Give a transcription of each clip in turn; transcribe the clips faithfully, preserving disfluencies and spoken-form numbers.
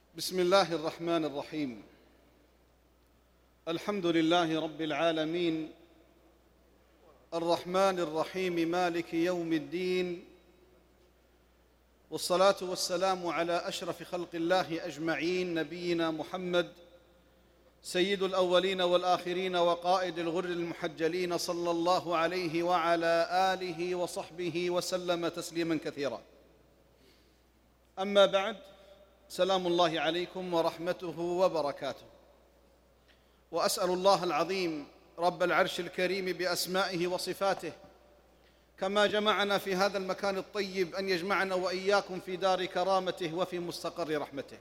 بسم الله الرحمن الرحيم. الحمد لله رب العالمين، الرحمن الرحيم، مالك يوم الدين، والصلاة والسلام على أشرف خلق الله أجمعين، نبينا محمد سيد الأولين والآخرين وقائد الغر المحجلين، صلى الله عليه وعلى آله وصحبه وسلم تسليما كثيرا. أما بعد، سلام الله عليكم ورحمته وبركاته. وأسأل الله العظيم رب العرش الكريم بأسمائه وصفاته كما جمعنا في هذا المكان الطيب أن يجمعنا وإياكم في دار كرامته وفي مستقر رحمته.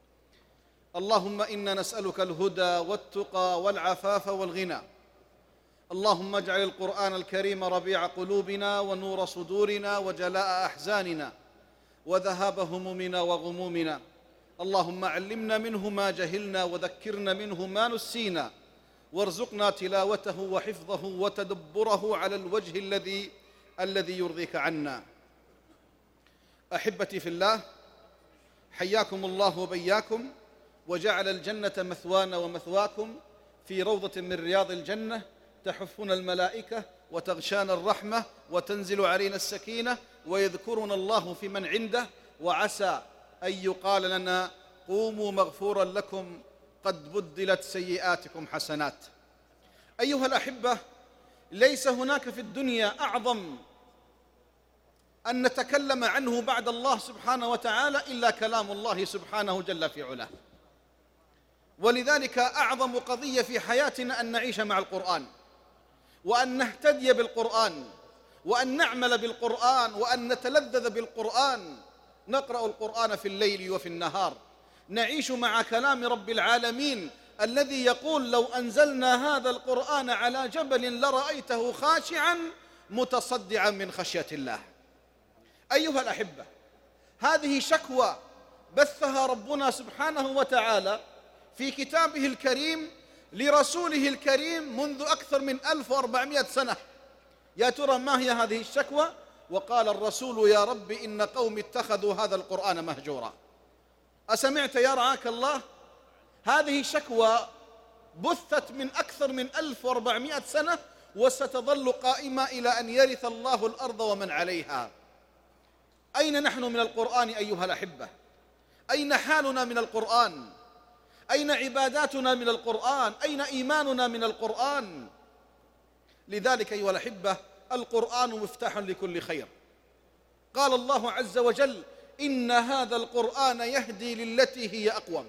اللهم إنا نسألك الهدى والتقى والعفاف والغنى. اللهم اجعل القرآن الكريم ربيع قلوبنا ونور صدورنا وجلاء أحزاننا وذهاب همومنا وغمومنا. اللهم علمنا منه ما جهلنا وذكرنا منه ما نسينا، وارزقنا تلاوته وحفظه وتدبره على الوجه الذي الذي يرضيك عنا. أحبتي في الله، حياكم الله وبياكم، وجعل الجنة مثوانا ومثواكم في روضة من رياض الجنة، تحفنا الملائكة وتغشانا الرحمة وتنزل علينا السكينة ويذكرنا الله في من عنده، وعسى أن يقال لنا قوموا مغفورا لكم قد بدلت سيئاتكم حسنات. أيها الأحبة، ليس هناك في الدنيا أعظم أن نتكلم عنه بعد الله سبحانه وتعالى إلا كلام الله سبحانه جل في علاه. ولذلك أعظم قضية في حياتنا أن نعيش مع القرآن، وأن نهتدي بالقرآن، وأن نعمل بالقرآن، وأن نتلذذ بالقرآن. نقرأ القرآن في الليل وفي النهار، نعيش مع كلام رب العالمين الذي يقول: لو أنزلنا هذا القرآن على جبل لرأيته خاشعا متصدعا من خشية الله. أيها الأحبة، هذه شكوى بثها ربنا سبحانه وتعالى في كتابه الكريم لرسوله الكريم منذ أكثر من ألف وأربعمائة سنة. يا ترى ما هي هذه الشكوى؟ وقال الرسول: يا رب إن قوم اتخذوا هذا القرآن مهجورا. أسمعت يا رعاك الله؟ هذه شكوى بثت من أكثر من ألف وأربعمائة سنة، وستظل قائمة إلى أن يرث الله الأرض ومن عليها. أين نحن من القرآن أيها الأحبة؟ أين حالنا من القرآن؟ أين عباداتنا من القرآن؟ أين إيماننا من القرآن؟ لذلك أيها الأحبة، القرآن مفتاح لكل خير. قال الله عز وجل: إن هذا القرآن يهدي للتي هي أقوم.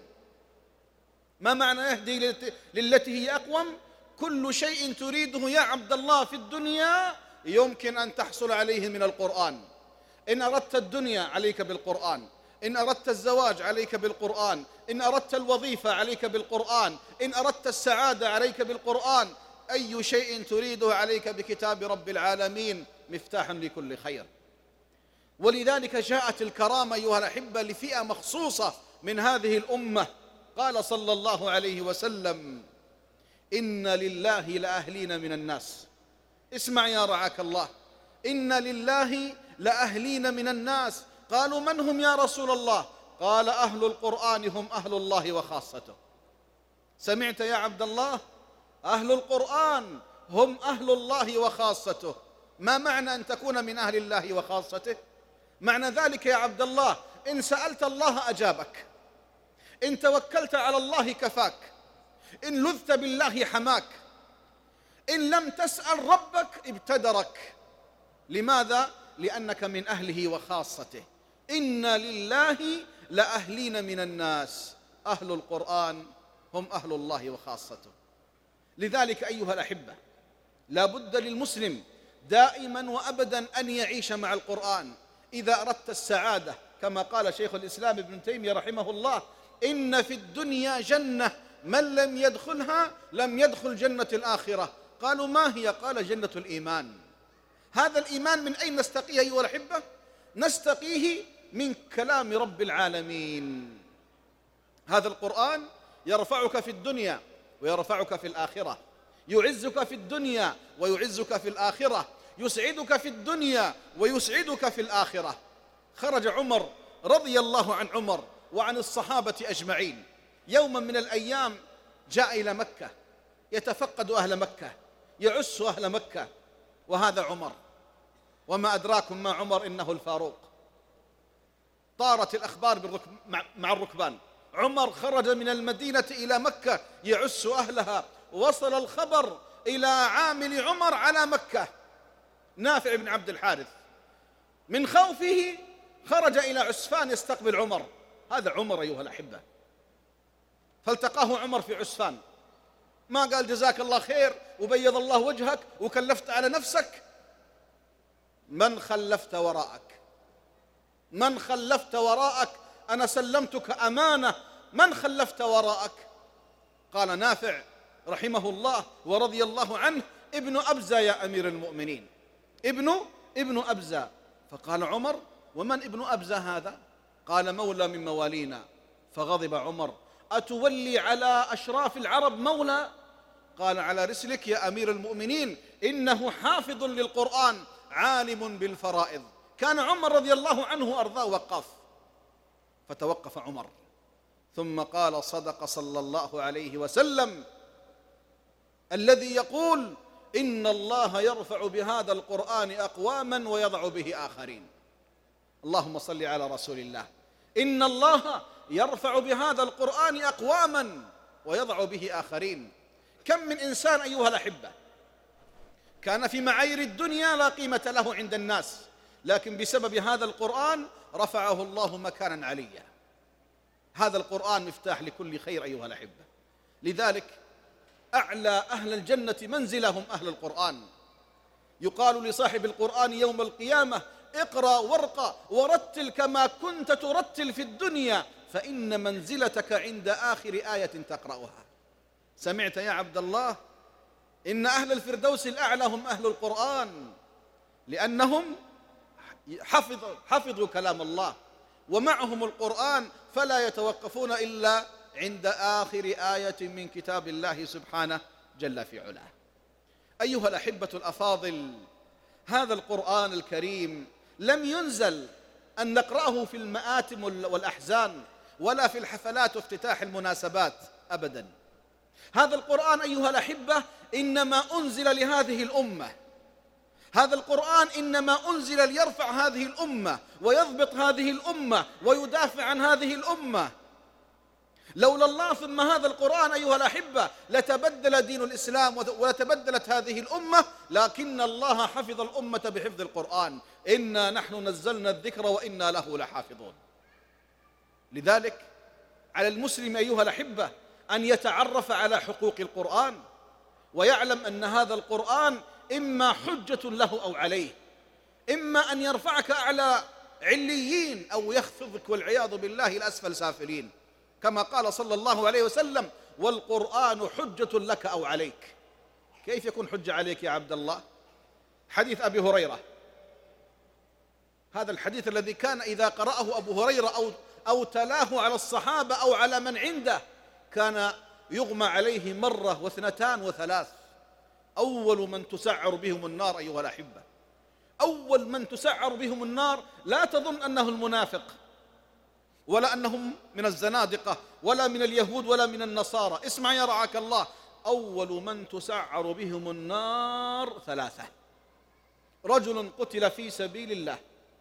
ما معنى يهدي للتي هي أقوم؟ كل شيء تريده يا عبد الله في الدنيا يمكن أن تحصل عليه من القرآن. إن أردت الدنيا عليك بالقرآن، إن أردت الزواج عليك بالقرآن، إن أردت الوظيفة عليك بالقرآن، إن أردت السعادة عليك بالقرآن. أي شيء تريده عليك بكتاب رب العالمين مفتاح لكل خير. ولذلك جاءت الكرامة أيها الأحبة لفئة مخصوصة من هذه الأمة. قال صلى الله عليه وسلم: إن لله لأهلين من الناس. اسمع يا رعاك الله، إن لله لأهلين من الناس. قالوا: من هم يا رسول الله؟ قال: أهل القرآن هم أهل الله وخاصته. سمعت يا عبد الله؟ أهل القرآن هم أهل الله وخاصته. ما معنى أن تكون من أهل الله وخاصته؟ معنى ذلك يا عبد الله: إن سألت الله أجابك، إن توكلت على الله كفاك، إن لذت بالله حماك، إن لم تسأل ربك ابتدرك. لماذا؟ لأنك من أهله وخاصته. إن لله لأهلين من الناس. أهل القرآن هم أهل الله وخاصته. لذلك أيها الأحبة، لا بد للمسلم دائما وأبدا أن يعيش مع القرآن إذا أردت السعادة. كما قال شيخ الإسلام ابن تيمية رحمه الله: إن في الدنيا جنة من لم يدخلها لم يدخل جنة الآخرة. قالوا: ما هي؟ قال: جنة الإيمان. هذا الإيمان من أين نستقيه أيها الأحبة؟ نستقيه من كلام رب العالمين. هذا القرآن يرفعك في الدنيا ويرفعك في الآخرة، يعزك في الدنيا ويعزك في الآخرة، يسعدك في الدنيا ويسعدك في الآخرة. خرج عمر رضي الله عن عمر وعن الصحابة أجمعين. يوما من الأيام جاء إلى مكة يتفقد أهل مكة، يعس أهل مكة، وهذا عمر. وما أدراكم ما عمر، إنه الفاروق. طارت الأخبار بالركب مع الركبان. عمر خرج من المدينة إلى مكة يعس أهلها، وصل الخبر إلى عامل عمر على مكة نافع بن عبد الحارث. من خوفه خرج إلى عسفان يستقبل عمر. هذا عمر أيها الأحبة. فالتقاه عمر في عسفان، ما قال جزاك الله خير وبيض الله وجهك وكلفت على نفسك. من خلفت وراءك؟ من خلفت وراءك؟ أنا سلمتك أمانة، من خلفت وراءك؟ قال نافع رحمه الله ورضي الله عنه: ابن أبزة يا أمير المؤمنين، ابن ابن أبزة. فقال عمر: ومن ابن أبزة هذا؟ قال: مولى من موالينا. فغضب عمر: أتولي على أشراف العرب مولى؟ قال: على رسلك يا أمير المؤمنين، إنه حافظ للقرآن عالم بالفرائض. كان عمر رضي الله عنه أرضاه وقاف. فتوقف عمر ثم قال: صدق صلى الله عليه وسلم الذي يقول: إن الله يرفع بهذا القرآن أقواما ويضع به آخرين. اللهم صل على رسول الله. إن الله يرفع بهذا القرآن أقواما ويضع به آخرين. كم من إنسان أيها الأحبة كان في معايير الدنيا لا قيمة له عند الناس، لكن بسبب هذا القرآن رفعه الله مكانا عليا. هذا القرآن مفتاح لكل خير أيها الأحبة. لذلك أعلى أهل الجنة منزلهم أهل القرآن. يقال لصاحب القرآن يوم القيامة: اقرأ وارقى ورتل كما كنت ترتل في الدنيا، فإن منزلتك عند آخر آية تقرأها. سمعت يا عبد الله؟ إن أهل الفردوس الأعلى هم أهل القرآن، لأنهم حفظوا, حفظوا كلام الله ومعهم القرآن، فلا يتوقفون إلا عند آخر آية من كتاب الله سبحانه جل في علاه. أيها الأحبة الأفاضل، هذا القرآن الكريم لم ينزل أن نقرأه في المآتم والأحزان ولا في الحفلات وافتتاح المناسبات أبدا. هذا القرآن أيها الأحبة إنما أنزل لهذه الأمة. هذا القرآن إنما أنزل ليرفع هذه الأمة ويضبط هذه الأمة ويدافع عن هذه الأمة. لولا الله ثم هذا القرآن أيها الأحبة لتبدل دين الإسلام ولتبدلت هذه الأمة، لكن الله حفظ الأمة بحفظ القرآن. إنا نحن نزلنا الذكر وإنا له لحافظون. لذلك على المسلم أيها الأحبة أن يتعرف على حقوق القرآن، ويعلم أن هذا القرآن إما حجة له أو عليه، إما أن يرفعك أعلى عليين أو يخفضك والعياذ بالله الأسفل سافلين، كما قال صلى الله عليه وسلم: والقرآن حجة لك أو عليك. كيف يكون حجة عليك يا عبد الله؟ حديث أبي هريرة، هذا الحديث الذي كان إذا قرأه أبو هريرة أو, أو تلاه على الصحابة أو على من عنده كان يغمى عليه مرة واثنتان وثلاث. أول من تسعر بهم النار أيها الأحبة، أول من تسعر بهم النار، لا تظن أنه المنافق ولا أنهم من الزنادقة ولا من اليهود ولا من النصارى. اسمع يا رعاك الله، أول من تسعر بهم النار ثلاثة: رجل قتل في سبيل الله،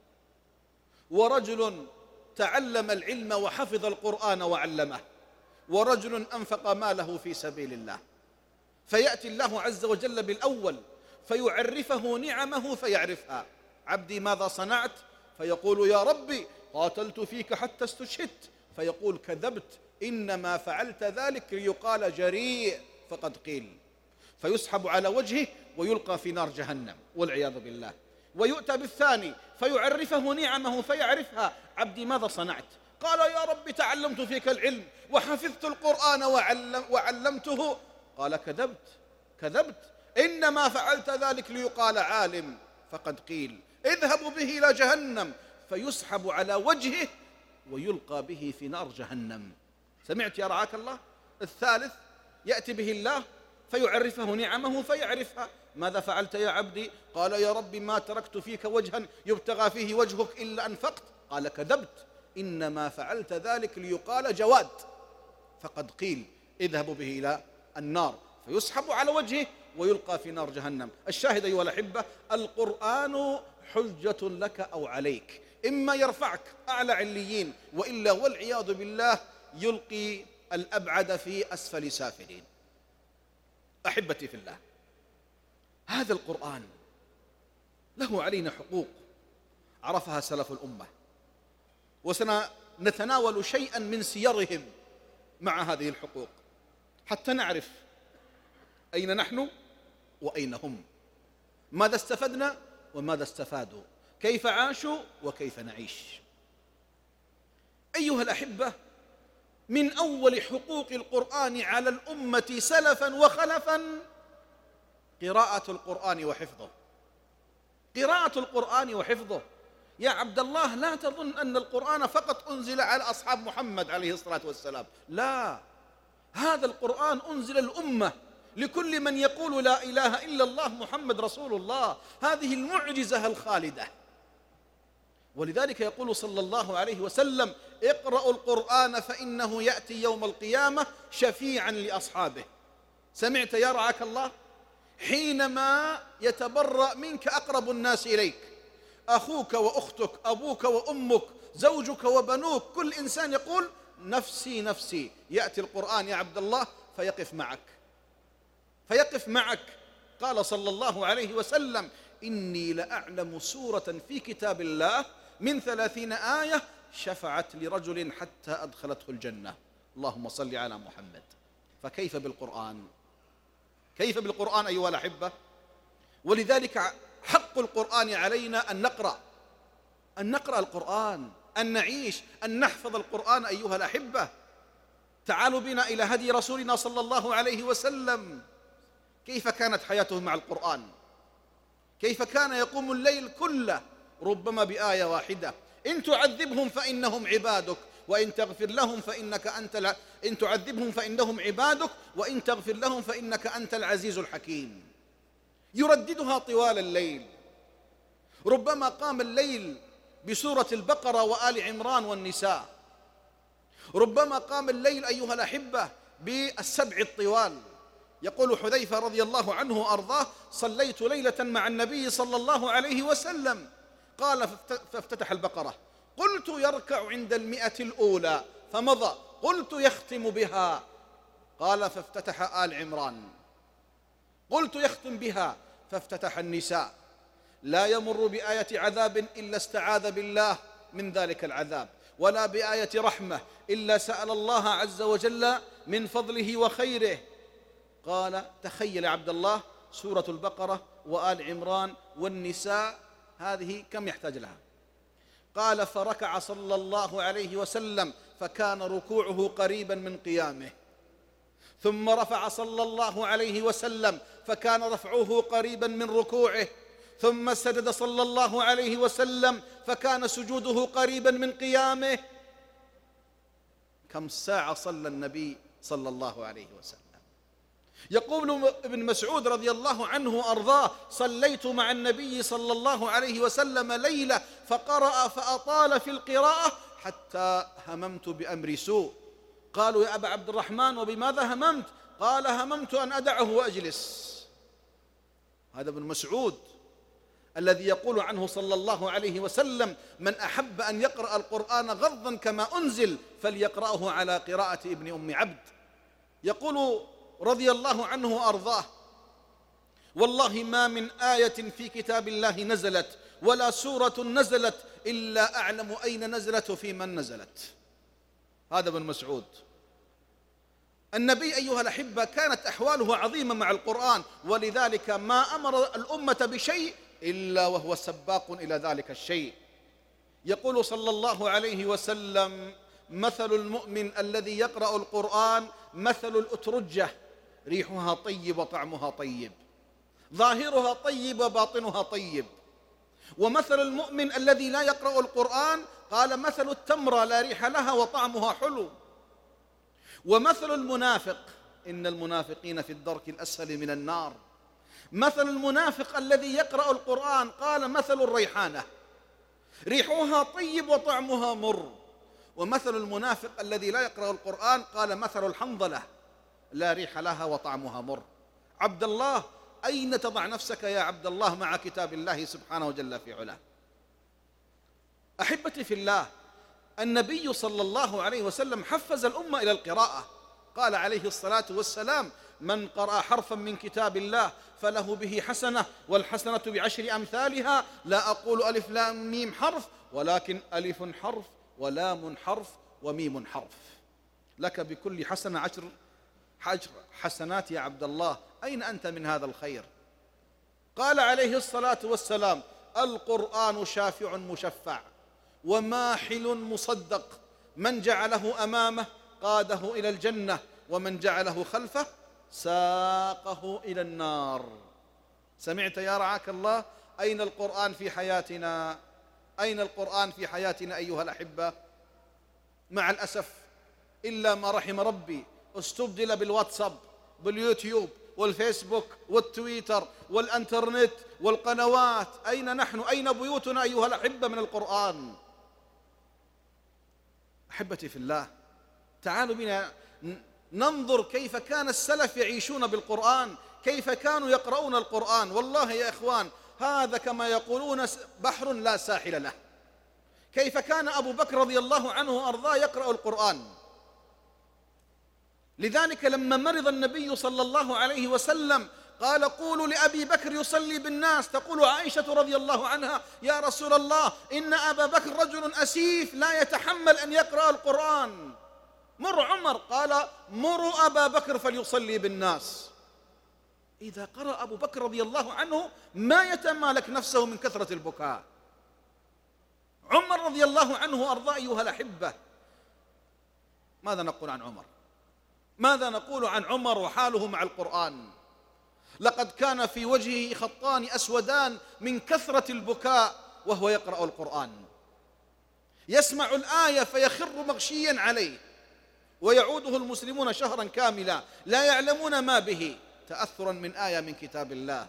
ورجل تعلم العلم وحفظ القرآن وعلمه، ورجل أنفق ماله في سبيل الله. فيأتي الله عز وجل بالأول فيعرفه نعمه فيعرفها: عبدي ماذا صنعت؟ فيقول: يا ربي قاتلت فيك حتى استشهدت. فيقول: كذبت، إنما فعلت ذلك ليقال جريء فقد قيل. فيسحب على وجهه ويلقى في نار جهنم والعياذ بالله. ويؤتى بالثاني فيعرفه نعمه فيعرفها: عبدي ماذا صنعت؟ قال: يا رب تعلمت فيك العلم وحفظت القرآن وعلم وعلمته. قال: كذبت كذبت، إنما فعلت ذلك ليقال عالم فقد قيل. اذهبوا به إلى جهنم. فيسحب على وجهه ويلقى به في نار جهنم. سمعت يا رعاك الله؟ الثالث يأتي به الله فيعرفه نعمه فيعرفها: ماذا فعلت يا عبدي؟ قال: يا رب ما تركت فيك وجها يبتغى فيه وجهك إلا أنفقت. قال: كذبت، إنما فعلت ذلك ليقال جواد، فقد قيل اذهبوا به إلى النار فيسحب على وجهه ويلقى في نار جهنم. الشاهد أيها الأحبة، القرآن حجة لك أو عليك، إما يرفعك أعلى عليين، وإلا والعياذ بالله يلقي الأبعد في أسفل سافلين. أحبتي في الله، هذا القرآن له علينا حقوق عرفها سلف الأمة، وسنتناول شيئا من سيرهم مع هذه الحقوق حتى نعرف أين نحن وأين هم، ماذا استفدنا وماذا استفادوا، كيف عاشوا وكيف نعيش. أيها الأحبة، من أول حقوق القرآن على الأمة سلفا وخلفا قراءة القرآن وحفظه. قراءة القرآن وحفظه. يا عبد الله، لا تظن أن القرآن فقط أنزل على أصحاب محمد عليه الصلاة والسلام، لا، هذا القرآن أنزل الأمة لكل من يقول لا إله إلا الله محمد رسول الله. هذه المعجزة الخالدة. ولذلك يقول صلى الله عليه وسلم: اقرأوا القرآن فإنه يأتي يوم القيامة شفيعا لأصحابه. سمعت يا رعاك الله؟ حينما يتبرأ منك أقرب الناس إليك، أخوك وأختك، أبوك وأمك، زوجك وبنوك، كل إنسان يقول نفسي نفسي، يأتي القرآن يا عبد الله فيقف معك فيقف معك. قال صلى الله عليه وسلم: إني لأعلم سورة في كتاب الله من ثلاثين آية شفعت لرجل حتى أدخلته الجنة. اللهم صل على محمد. فكيف بالقرآن؟ كيف بالقرآن أيها الأحبة؟ ولذلك حق القرآن علينا أن نقرأ أن نقرأ القرآن، أن نعيش، أن نحفظ القرآن أيها الأحبة. تعالوا بنا إلى هدي رسولنا صلى الله عليه وسلم. كيف كانت حياته مع القرآن؟ كيف كان يقوم الليل كله ربما بآية واحدة: إن تعذبهم فإنهم عبادك وإن تغفر لهم فإنك أنت ل... إن تعذبهم فإنهم عبادك وإن تغفر لهم فإنك أنت العزيز الحكيم. يرددها طوال الليل. ربما قام الليل بسورة البقرة وآل عمران والنساء. ربما قام الليل أيها الأحبة بالسبع الطوال. يقول حذيفة رضي الله عنه أرضاه: صليت ليلة مع النبي صلى الله عليه وسلم، قال فافتتح البقرة، قلت يركع عند المئة الأولى فمضى، قلت يختم بها، قال فافتتح آل عمران، قلت يختم بها فافتتح النساء، لا يمر بآية عذاب إلا استعاذ بالله من ذلك العذاب، ولا بآية رحمة إلا سأل الله عز وجل من فضله وخيره. قال تخيل عبد الله سورة البقرة وآل عمران والنساء، هذه كم يحتاج لها؟ قال فركع صلى الله عليه وسلم فكان ركوعه قريبا من قيامه، ثم رفع صلى الله عليه وسلم فكان رفعه قريبا من ركوعه، ثم سجد صلى الله عليه وسلم فكان سجوده قريبا من قيامه. كم ساعة صلى النبي صلى الله عليه وسلم؟ يقول ابن مسعود رضي الله عنه أرضاه: صليت مع النبي صلى الله عليه وسلم ليلة فقرأ فأطال في القراءة حتى هممت بأمر سوء. قالوا يا أبا عبد الرحمن وبماذا هممت؟ قال هممت أن أدعه وأجلس. هذا ابن مسعود الذي يقول عنه صلى الله عليه وسلم: من أحب أن يقرأ القرآن غضا كما أنزل فليقرأه على قراءة ابن أم عبد. يقول رضي الله عنه وأرضاه: والله ما من آية في كتاب الله نزلت ولا سورة نزلت إلا أعلم أين نزلت وفي من نزلت. هذا ابن مسعود. النبي أيها الأحبة كانت أحواله عظيمة مع القرآن، ولذلك ما أمر الأمة بشيء إلا وهو سباق إلى ذلك الشيء. يقول صلى الله عليه وسلم: مثل المؤمن الذي يقرأ القرآن مثل الأترجة، ريحها طيب وطعمها طيب، ظاهرها طيب وباطنها طيب. ومثل المؤمن الذي لا يقرأ القرآن قال مثل التمرة لا ريح لها وطعمها حلو. ومثل المنافق، إن المنافقين في الدرك الأسفل من النار. مثل المنافق الذي يقرأ القرآن قال مثل الريحانة، ريحها طيب وطعمها مر، ومثل المنافق الذي لا يقرأ القرآن قال مثل الحنظلة لا ريح لها وطعمها مر. عبد الله، أين تضع نفسك يا عبد الله مع كتاب الله سبحانه جل في علاه؟ أحبتي في الله، النبي صلى الله عليه وسلم حفز الأمة إلى القراءة، قال عليه الصلاة والسلام: من قرأ حرفا من كتاب الله فله به حسنة والحسنة بعشر أمثالها، لا أقول ألف لام ميم حرف، ولكن ألف حرف ولام حرف وميم حرف، لك بكل حسنة عشر عشر حسنات يا عبد الله. أين أنت من هذا الخير؟ قال عليه الصلاة والسلام: القرآن شافع مشفع وماحل مصدق، من جعله أمامه قاده إلى الجنة ومن جعله خلفه ساقه إلى النار. سمعت يا رعاك الله؟ أين القرآن في حياتنا؟ أين القرآن في حياتنا أيها الأحبة؟ مع الأسف إلا ما رحم ربي استبدل بالواتساب باليوتيوب والفيسبوك والتويتر والانترنت والقنوات. أين نحن؟ أين بيوتنا أيها الأحبة من القرآن؟ أحبتي في الله، تعالوا بنا ننظر كيف كان السلف يعيشون بالقرآن، كيف كانوا يقرؤون القرآن. والله يا إخوان، هذا كما يقولون بحر لا ساحل له. كيف كان أبو بكر رضي الله عنه وأرضاه يقرأ القرآن. لذلك لما مرض النبي صلى الله عليه وسلم قال: قولوا لأبي بكر يصلي بالناس. تقول عائشة رضي الله عنها: يا رسول الله، إن أبا بكر رجل أسيف لا يتحمل أن يقرأ القرآن، مر عمر. قال: مروا أبا بكر فليصلي بالناس. إذا قرأ أبو بكر رضي الله عنه ما يتمالك نفسه من كثرة البكاء. عمر رضي الله عنه وأرضاه أيها الأحبة، ماذا نقول عن عمر؟ ماذا نقول عن عمر وحاله مع القرآن؟ لقد كان في وجهه خطان أسودان من كثرة البكاء وهو يقرأ القرآن، يسمع الآية فيخر مغشيا عليه، ويعوده المسلمون شهرا كاملا لا يعلمون ما به، تأثرا من آية من كتاب الله.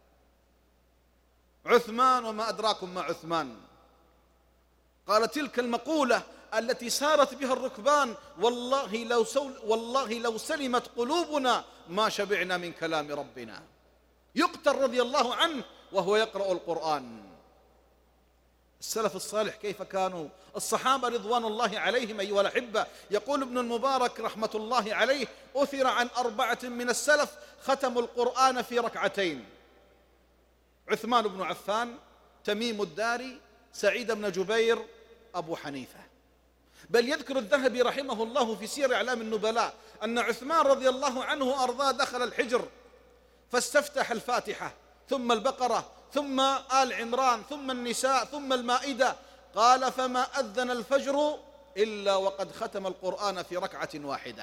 عثمان، وما أدراكم ما عثمان، قال تلك المقولة التي سارت بها الركبان: والله لو, والله لو سلمت قلوبنا ما شبعنا من كلام ربنا. يقتل رضي الله عنه وهو يقرأ القرآن. السلف الصالح كيف كانوا؟ الصحابة رضوان الله عليهم أيها الأحبة، يقول ابن المبارك رحمة الله عليه: أثر عن أربعة من السلف ختموا القرآن في ركعتين: عثمان بن عفان، تميم الداري، سعيد بن جبير، أبو حنيفة. بل يذكر الذهبي رحمه الله في سير أعلام النبلاء أن عثمان رضي الله عنه وأرضاه دخل الحجر فاستفتح الفاتحة ثم البقرة ثم آل عمران ثم النساء ثم المائدة، قال: فما أذن الفجر إلا وقد ختم القرآن في ركعة واحدة.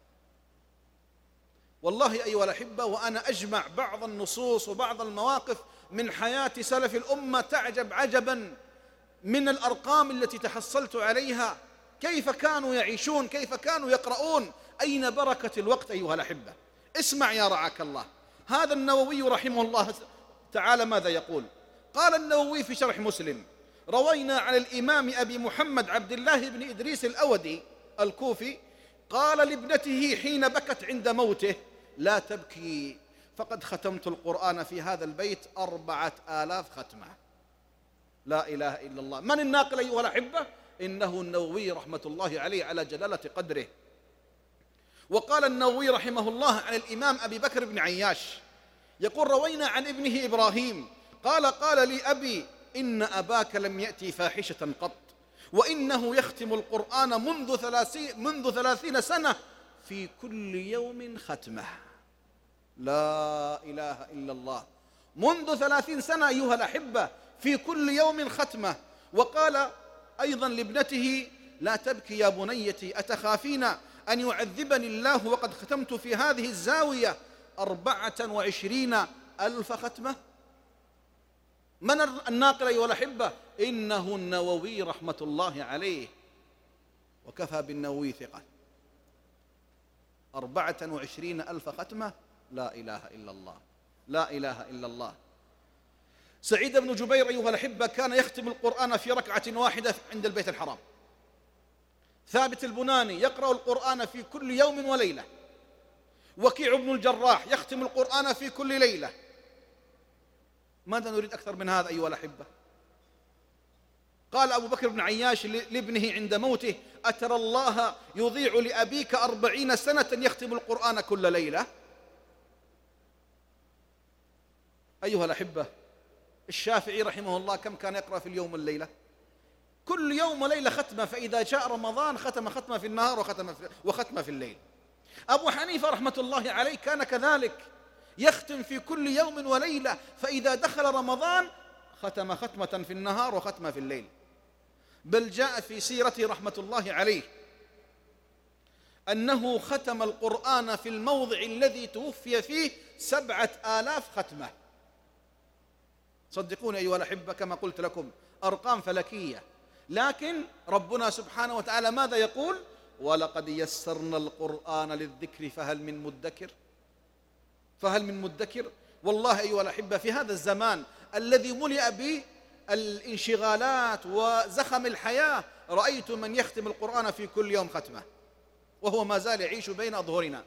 والله أيها الأحبة، وأنا أجمع بعض النصوص وبعض المواقف من حياة سلف الأمة تعجب عجبا من الأرقام التي تحصلت عليها، كيف كانوا يعيشون، كيف كانوا يقرؤون. أين بركة الوقت أيها الأحبة؟ اسمع يا رعاك الله، هذا النووي رحمه الله تعالى ماذا يقول؟ قال النووي في شرح مسلم: روينا عن الإمام أبي محمد عبد الله بن إدريس الأودي الكوفي قال لابنته حين بكت عند موته: لا تبكي فقد ختمت القرآن في هذا البيت أربعة آلاف ختمة. لا إله إلا الله. من الناقل أيها الأحبة؟ إنه النووي رحمة الله عليه على جلالة قدره. وقال النووي رحمه الله عن الإمام أبي بكر بن عياش يقول: روينا عن ابنه إبراهيم قال: قال لي أبي: إن أباك لم يأتي فاحشة قط، وإنه يختم القرآن منذ ثلاثين, منذ ثلاثين سنة في كل يوم ختمة. لا إله إلا الله. منذ ثلاثين سنة أيها الأحبة في كل يوم ختمة. وقال أيضا لابنته: لا تبكي يا بنيتي، أتخافين أن يعذبني الله وقد ختمت في هذه الزاوية أربعة وعشرين ألف ختمة. من الناقل أيها الأحبة؟ إنه النووي رحمة الله عليه، وكفى بالنووي ثقة. أربعة وعشرين ألف ختمة، لا إله إلا الله، لا إله إلا الله. سعيد بن جبير أيها الأحبة كان يختم القرآن في ركعة واحدة عند البيت الحرام. ثابت البناني يقرأ القرآن في كل يوم وليلة، وكيع بن الجراح يختم القرآن في كل ليلة. ماذا نريد أكثر من هذا أيها الأحبة؟ قال أبو بكر بن عياش لابنه عند موته: أترى الله يضيع لأبيك أربعين سنة يختم القرآن كل ليلة؟ أيها الأحبة، الشافعي رحمه الله كم كان يقرأ في اليوم والليلة؟ كل يوم وليلة ختمة، فإذا جاء رمضان ختم ختمة في النهار وختمة في, وختمة في الليل. أبو حنيفة رحمة الله عليه كان كذلك، يختم في كل يوم وليلة، فإذا دخل رمضان ختم ختمة في النهار وختمة في الليل. بل جاء في سيرته رحمة الله عليه أنه ختم القرآن في الموضع الذي توفي فيه سبعة آلاف ختمة. صدقوني أيها الأحبة، كما قلت لكم أرقام فلكية، لكن ربنا سبحانه وتعالى ماذا يقول؟ ولقد يسرنا القرآن للذكر فهل من مدكر فهل من مدكر والله أيها الأحبة، في هذا الزمان الذي ملئ بالانشغالات وزخم الحياة، رأيت من يختم القرآن في كل يوم ختمة، وهو ما زال يعيش بين أظهرنا،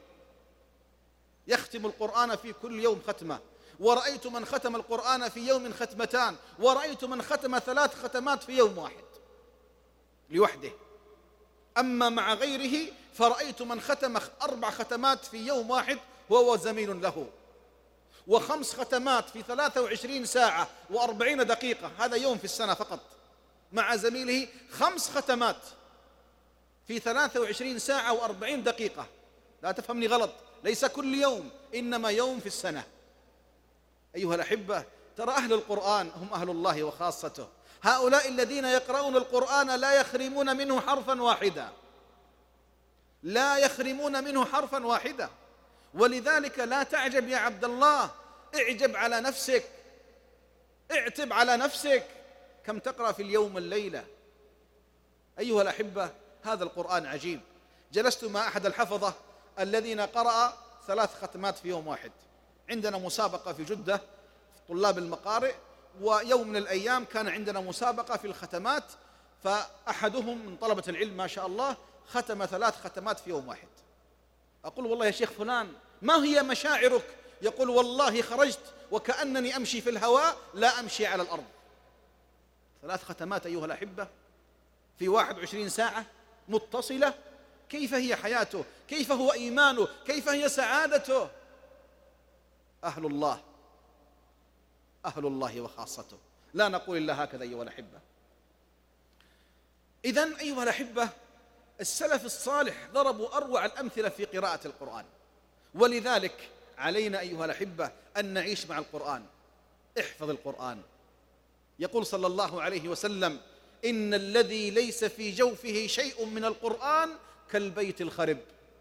يختم القرآن في كل يوم ختمة. ورأيت من ختم القرآن في يوم ختمتان، ورأيت من ختم ثلاث ختمات في يوم واحد لوحده. أما مع غيره فرأيت من ختم أربع ختمات في يوم واحد وهو زميل له، وخمس ختمات في ثلاثة وعشرين ساعة وأربعين دقيقة، هذا يوم في السنة فقط، مع زميله خمس ختمات في ثلاثة وعشرين ساعة وأربعين دقيقة. لا تفهمني غلط، ليس كل يوم، إنما يوم في السنة. أيها الأحبة، ترى أهل القرآن هم أهل الله وخاصته، هؤلاء الذين يقرؤون القرآن لا يخرمون منه حرفا واحدا، لا يخرمون منه حرفا واحدا. ولذلك لا تعجب يا عبد الله، اعجب على نفسك، اعتب على نفسك، كم تقرأ في اليوم والليلة. أيها الأحبة، هذا القرآن عجيب. جلست مع أحد الحفظة الذين قرأ ثلاث ختمات في يوم واحد. عندنا مسابقة في جدة في طلاب المقارئ، ويوم من الأيام كان عندنا مسابقة في الختمات، فأحدهم من طلبة العلم ما شاء الله ختم ثلاث ختمات في يوم واحد. أقول: والله يا شيخ فلان، ما هي مشاعرك؟ يقول: والله خرجت وكأنني أمشي في الهواء لا أمشي على الأرض. ثلاث ختمات أيها الأحبة في واحد وعشرين ساعة متصلة. كيف هي حياته؟ كيف هو إيمانه؟ كيف هي سعادته؟ أهل الله، أهل الله وخاصته، لا نقول إلا هكذا أيها الأحبة. إذن أيها الأحبة، السلف الصالح ضربوا أروع الأمثلة في قراءة القرآن، ولذلك علينا أيها الأحبة أن نعيش مع القرآن. احفظ القرآن. يقول صلى الله عليه وسلم: إن الذي ليس في جوفه شيء من القرآن كالبيت الخرب.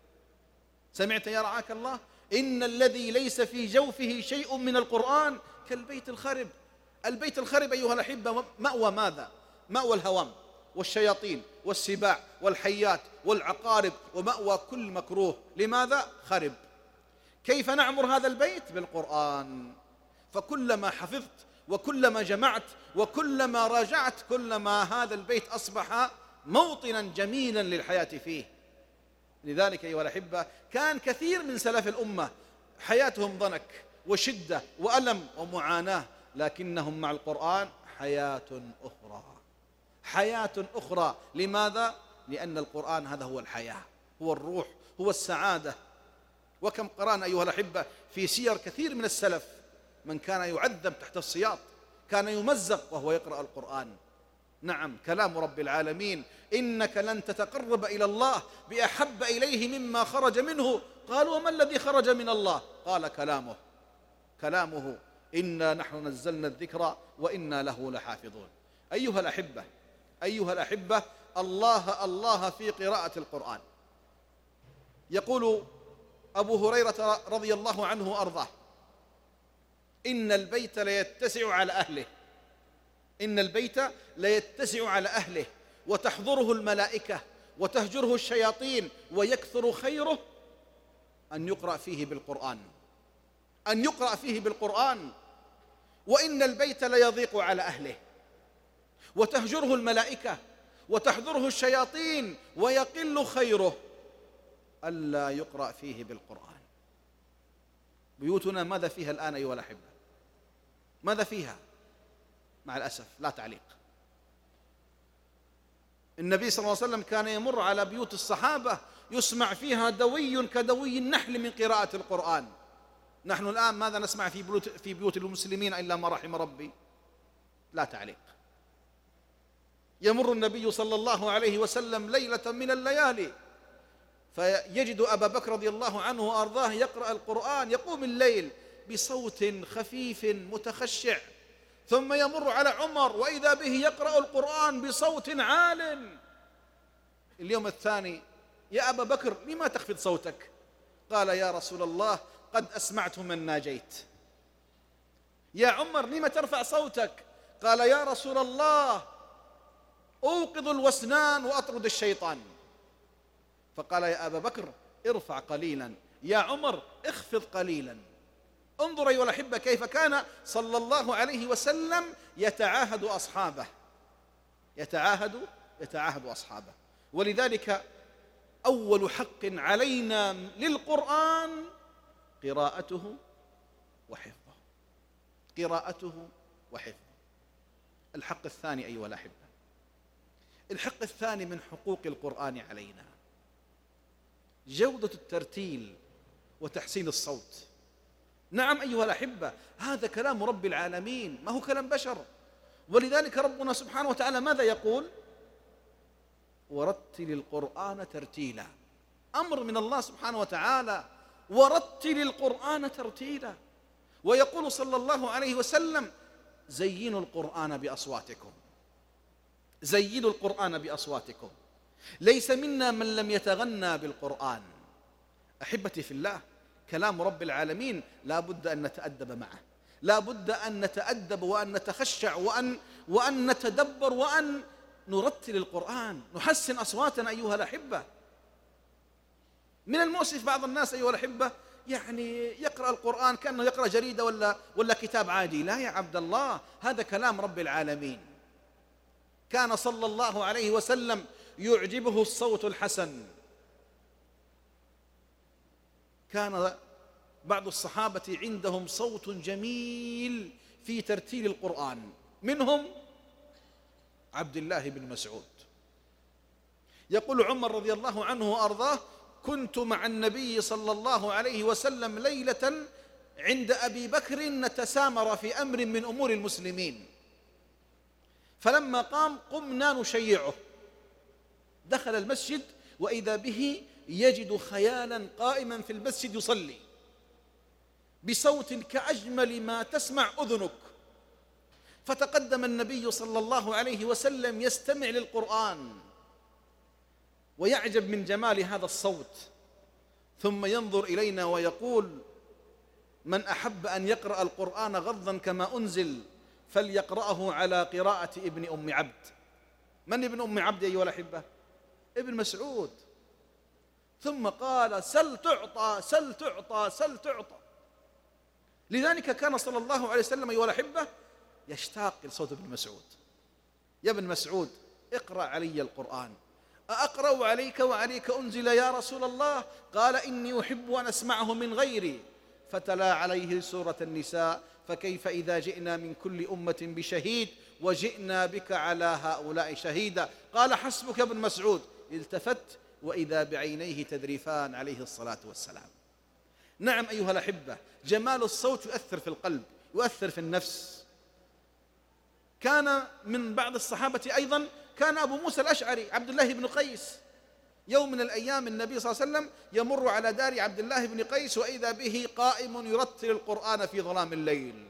سمعت يا رعاك الله؟ إن الذي ليس في جوفه شيء من القرآن كالبيت الخرب. البيت الخرب أيها الأحبة مأوى ماذا؟ مأوى الهوام والشياطين والسباع والحيات والعقارب، ومأوى كل مكروه. لماذا؟ خرب. كيف نعمر هذا البيت؟ بالقرآن. فكلما حفظت وكلما جمعت وكلما راجعت، كلما هذا البيت أصبح موطنا جميلا للحياة فيه. لذلك أيها الأحبة، كان كثير من سلف الأمة حياتهم ضنك وشدة وألم ومعاناة، لكنهم مع القرآن حياة أخرى، حياة أخرى. لماذا؟ لأن القرآن هذا هو الحياة، هو الروح، هو السعادة. وكم قرأنا أيها الأحبة في سير كثير من السلف من كان يعذب تحت السياط، كان يمزق وهو يقرأ القرآن. نعم، كلام رب العالمين: إنك لن تتقرب إلى الله بأحب إليه مما خرج منه. قالوا: وما الذي خرج من الله؟ قال: كلامه كلامه إنا نحن نزلنا الذكر وإنا له لحافظون. أيها الأحبة، أيها الأحبة، الله الله في قراءة القرآن. يقول أبو هريرة رضي الله عنه وأرضاه: إن البيت ليتسع على أهله، إن البيت ليتسع على أهله وتحضره الملائكة وتهجره الشياطين، ويكثر خيره أن يقرأ فيه بالقرآن، أن يقرأ فيه بالقرآن. وإن البيت ليضيق على أهله وتهجره الملائكة وتحضره الشياطين ويقل خيره ألا يقرأ فيه بالقرآن. بيوتنا ماذا فيها الآن أيها الأحبة؟ ماذا فيها؟ مع الأسف لا تعليق. النبي صلى الله عليه وسلم كان يمر على بيوت الصحابة يسمع فيها دوي كدوي النحل من قراءة القرآن. نحن الآن ماذا نسمع في بيوت, في بيوت المسلمين إلا ما رحم ربي؟ لا تعليق. يمر النبي صلى الله عليه وسلم ليلة من الليالي فيجد أبا بكر رضي الله عنه وأرضاه يقرأ القرآن، يقوم الليل بصوت خفيف متخشع، ثم يمر على عمر وإذا به يقرأ القرآن بصوت عال. اليوم الثاني: يا أبا بكر لما تخفض صوتك؟ قال: يا رسول الله قد أسمعت من ناجيت. يا عمر لما ترفع صوتك؟ قال: يا رسول الله أوقظ الوسنان وأطرد الشيطان. فقال: يا أبا بكر ارفع قليلا، يا عمر اخفض قليلا. انظر أيها الأحبة كيف كان صلى الله عليه وسلم يتعاهد أصحابه يتعاهد يتعاهد أصحابه. ولذلك أول حق علينا للقرآن قراءته وحفظه قراءته وحفظه. الحق الثاني أيها الأحبة، الحق الثاني من حقوق القرآن علينا جودة الترتيل وتحسين الصوت. نعم أيها الأحبة، هذا كلام رب العالمين ما هو كلام بشر. ولذلك ربنا سبحانه وتعالى ماذا يقول؟ ورتل القرآن ترتيلا. أمر من الله سبحانه وتعالى، ورتل القرآن ترتيلا. ويقول صلى الله عليه وسلم: زينوا القرآن بأصواتكم زينوا القرآن بأصواتكم ليس منا من لم يتغنى بالقرآن. أحبتي في الله، كلام رب العالمين لا بد أن نتأدب معه، لا بد أن نتأدب وأن نتخشع وأن, وأن نتدبر وأن نرتل القرآن، نحسن أصواتنا أيها الأحبة. من المؤسف بعض الناس أيها الأحبة يعني يقرأ القرآن كأنه يقرأ جريدة ولا, ولا كتاب عادي. لا يا عبد الله، هذا كلام رب العالمين. كان صلى الله عليه وسلم يعجبه الصوت الحسن. كان بعض الصحابة عندهم صوت جميل في ترتيل القرآن، منهم عبد الله بن مسعود. يقول عمر رضي الله عنه وأرضاه: كنت مع النبي صلى الله عليه وسلم ليلة عند أبي بكر نتسامر في أمر من أمور المسلمين، فلما قام قمنا نشيعه. دخل المسجد وإذا به يجد خيالا قائما في المسجد يصلي بصوت كأجمل ما تسمع أذنك. فتقدم النبي صلى الله عليه وسلم يستمع للقرآن ويعجب من جمال هذا الصوت، ثم ينظر إلينا ويقول: من أحب أن يقرأ القرآن غضا كما أنزل فليقرأه على قراءة ابن أم عبد. من ابن أم عبد أيها الأحبة؟ ابن مسعود. ثم قال: سل تعطى سل تعطى سل تعطى. لذلك كان صلى الله عليه وسلم أيها الأحبة يشتاق لصوت ابن مسعود. يا ابن مسعود اقرأ علي القرآن. أقرأ عليك وعليك أنزل يا رسول الله؟ قال: إني أحب أن أسمعه من غيري. فتلا عليه سورة النساء: فكيف إذا جئنا من كل أمة بشهيد وجئنا بك على هؤلاء شهيدا. قال: حسبك يا ابن مسعود. التفت وإذا بعينيه تذريفان عليه الصلاة والسلام. نعم أيها الأحبة، جمال الصوت يؤثر في القلب، يؤثر في النفس. كان من بعض الصحابة أيضا كان أبو موسى الأشعري عبد الله بن قيس. يوم من الأيام النبي صلى الله عليه وسلم يمر على دار عبد الله بن قيس وإذا به قائم يرتل القرآن في ظلام الليل.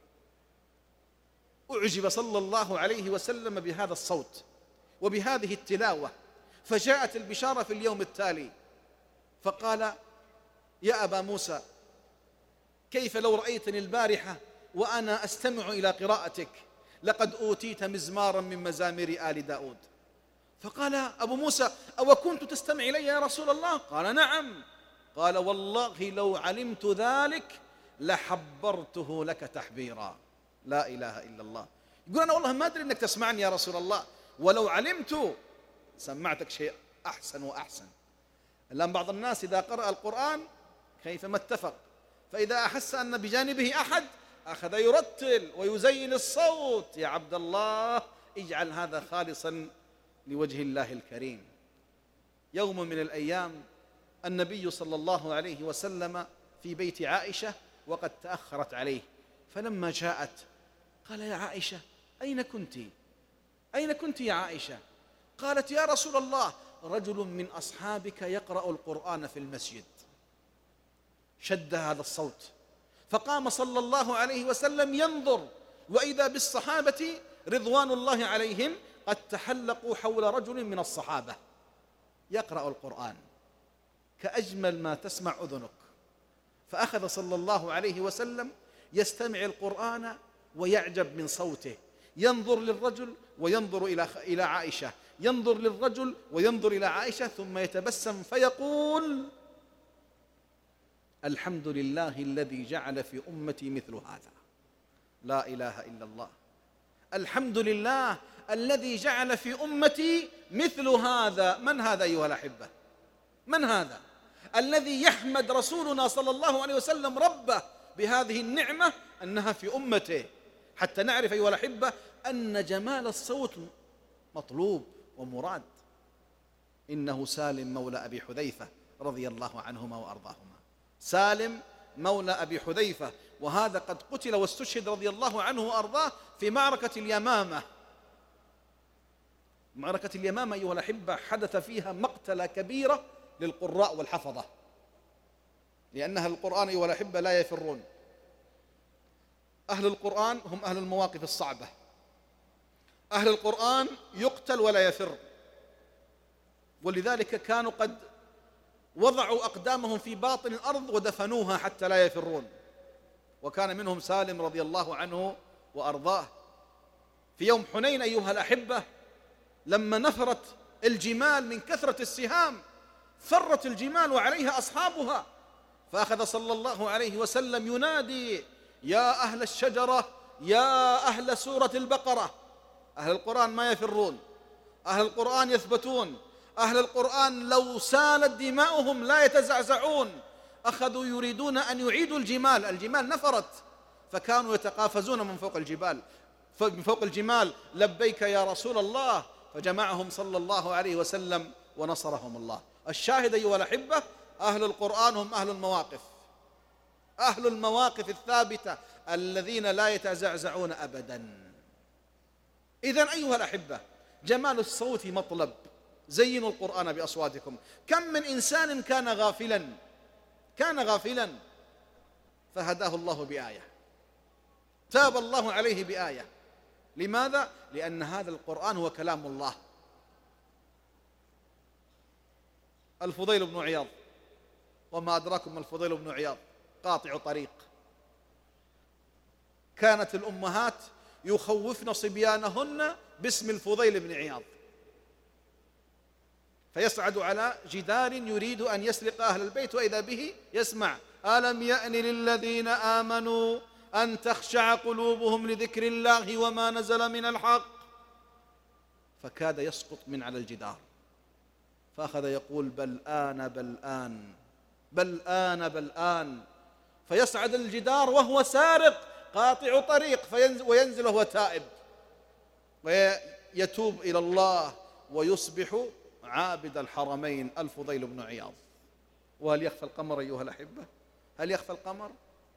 أعجب صلى الله عليه وسلم بهذا الصوت وبهذه التلاوة، فجاءت البشارة في اليوم التالي فقال: يا أبا موسى، كيف لو رأيتني البارحة وأنا أستمع إلى قراءتك؟ لقد أوتيت مزمارا من مزامير آل داود. فقال أبو موسى: أو كنت تستمع إلي يا رسول الله؟ قال: نعم. قال: والله لو علمت ذلك لحبرته لك تحبيرا. لا إله إلا الله. يقول: أنا والله ما أدري أنك تسمعني يا رسول الله، ولو علمت سمعتك شيء أحسن وأحسن. الآن بعض الناس إذا قرأ القرآن كيفما اتفق، فإذا أحس أن بجانبه أحد أخذ يرتل ويزين الصوت. يا عبد الله اجعل هذا خالصا لوجه الله الكريم. يوم من الأيام النبي صلى الله عليه وسلم في بيت عائشة وقد تأخرت عليه، فلما جاءت قال: يا عائشة أين كنت؟ أين كنت يا عائشة؟ قالت: يا رسول الله رجل من أصحابك يقرأ القرآن في المسجد. شد هذا الصوت، فقام صلى الله عليه وسلم ينظر، وإذا بالصحابة رضوان الله عليهم قد تحلقوا حول رجل من الصحابة يقرأ القرآن كأجمل ما تسمع أذنك. فأخذ صلى الله عليه وسلم يستمع القرآن ويعجب من صوته، ينظر للرجل وينظر إلى إلى عائشة، ينظر للرجل وينظر إلى عائشة، ثم يتبسم فيقول: الحمد لله الذي جعل في أمتي مثل هذا. لا إله إلا الله. الحمد لله الذي جعل في أمتي مثل هذا. من هذا أيها الأحبة؟ من هذا الذي يحمد رسولنا صلى الله عليه وسلم ربه بهذه النعمة أنها في أمته؟ حتى نعرف أيها الأحبة أن جمال الصوت مطلوب ومراد. إنه سالم مولى أبي حذيفة رضي الله عنهما وأرضاهما. سالم مولى أبي حذيفة، وهذا قد قتل واستشهد رضي الله عنه وأرضاه في معركة اليمامة. معركة اليمامة أيها الأحبة حدث فيها مقتلة كبيرة للقراء والحفظة، لأن أهل القرآن أيها الأحبة لا يفرون. أهل القرآن هم أهل المواقف الصعبة. أهل القرآن يقتل ولا يفر، ولذلك كانوا قد وضعوا أقدامهم في باطن الأرض ودفنوها حتى لا يفرون. وكان منهم سالم رضي الله عنه وأرضاه. في يوم حنين أيها الأحبة لما نفرت الجمال من كثرة السهام، فرت الجمال وعليها أصحابها، فأخذ صلى الله عليه وسلم ينادي: يا أهل الشجرة، يا أهل سورة البقرة. أهل القرآن ما يفرون، أهل القرآن يثبتون، أهل القرآن لو سالت دماؤهم لا يتزعزعون. أخذوا يريدون أن يعيدوا الجمال، الجمال نفرت، فكانوا يتقافزون من فوق الجبال من فوق الجمال: لبيك يا رسول الله. فجمعهم صلى الله عليه وسلم ونصرهم الله. الشاهد أيها الأحبة أهل القرآن هم أهل المواقف، أهل المواقف الثابتة الذين لا يتزعزعون أبدا. إذن أيها الأحبة جمال الصوت مطلب. زينوا القرآن بأصواتكم. كم من إنسان كان غافلا كان غافلا فهداه الله بآية، تاب الله عليه بآية. لماذا؟ لأن هذا القرآن هو كلام الله. الفضيل بن عياض، وما أدراكم ما الفضيل بن عياض، قاطع طريق. كانت الأمهات يخوفن صبيانهن باسم الفضيل بن عياض، فيصعد على جدار يريد أن يسرق أهل البيت، وإذا به يسمع: ألم يأن للذين آمنوا أن تخشع قلوبهم لذكر الله وما نزل من الحق. فكاد يسقط من على الجدار، فأخذ يقول: بل آن بل آن بل آن بل آن. فيصعد الجدار وهو سارق قاطع طريق، وينزل وهو تائب، ويتوب إلى الله ويصبح عابد الحرمين الفضيل بن عياض. وهل يخفى القمر أيها الأحبة؟ هل يخفى القمر؟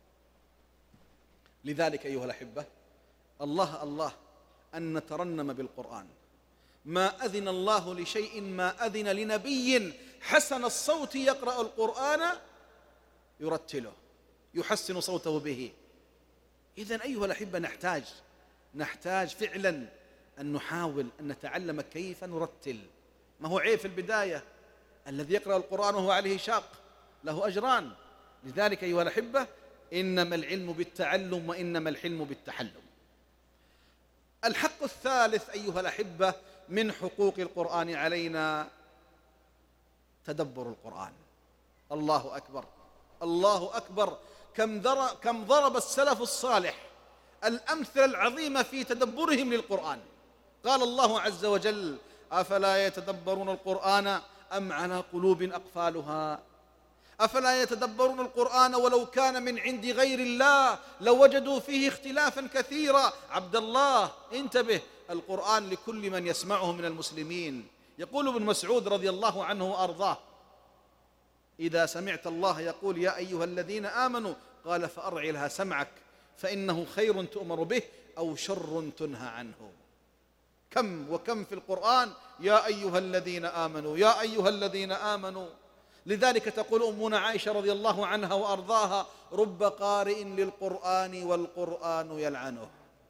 لذلك أيها الأحبة الله الله أن نترنم بالقرآن. ما أذن الله لشيء ما أذن لنبي حسن الصوت يقرأ القرآن يرتله، يحسن صوته به. إذن أيها الأحبة نحتاج نحتاج فعلا أن نحاول أن نتعلم كيف نرتل. ما هو عيب في البداية، الذي يقرأ القرآن وهو عليه شاق له أجران. لذلك أيها الأحبة إنما العلم بالتعلم وإنما الحلم بالتحلم. الحق الثالث أيها الأحبة من حقوق القرآن علينا تدبر القرآن. الله أكبر الله أكبر. كم ضرب, كم ضرب السلف الصالح الأمثلة العظيمة في تدبرهم للقرآن. قال الله عز وجل: أفلا يتدبرون القرآن أم على قلوب أقفالها أفلا يتدبرون القرآن ولو كان من عند غير الله لوجدوا فيه اختلافا كثيرا. عبد الله انتبه، القرآن لكل من يسمعه من المسلمين. يقول ابن مسعود رضي الله عنه وأرضاه: إذا سمعت الله يقول يا أيها الذين آمنوا، قال فأرع لها سمعك فإنه خير تؤمر به أو شر تنهى عنه. كم وكم في القرآن يا أيها الذين آمنوا يا أيها الذين آمنوا. لذلك تقول أمنا عائشة رضي الله عنها وأرضاها: رب قارئ للقرآن والقرآن يلعنه.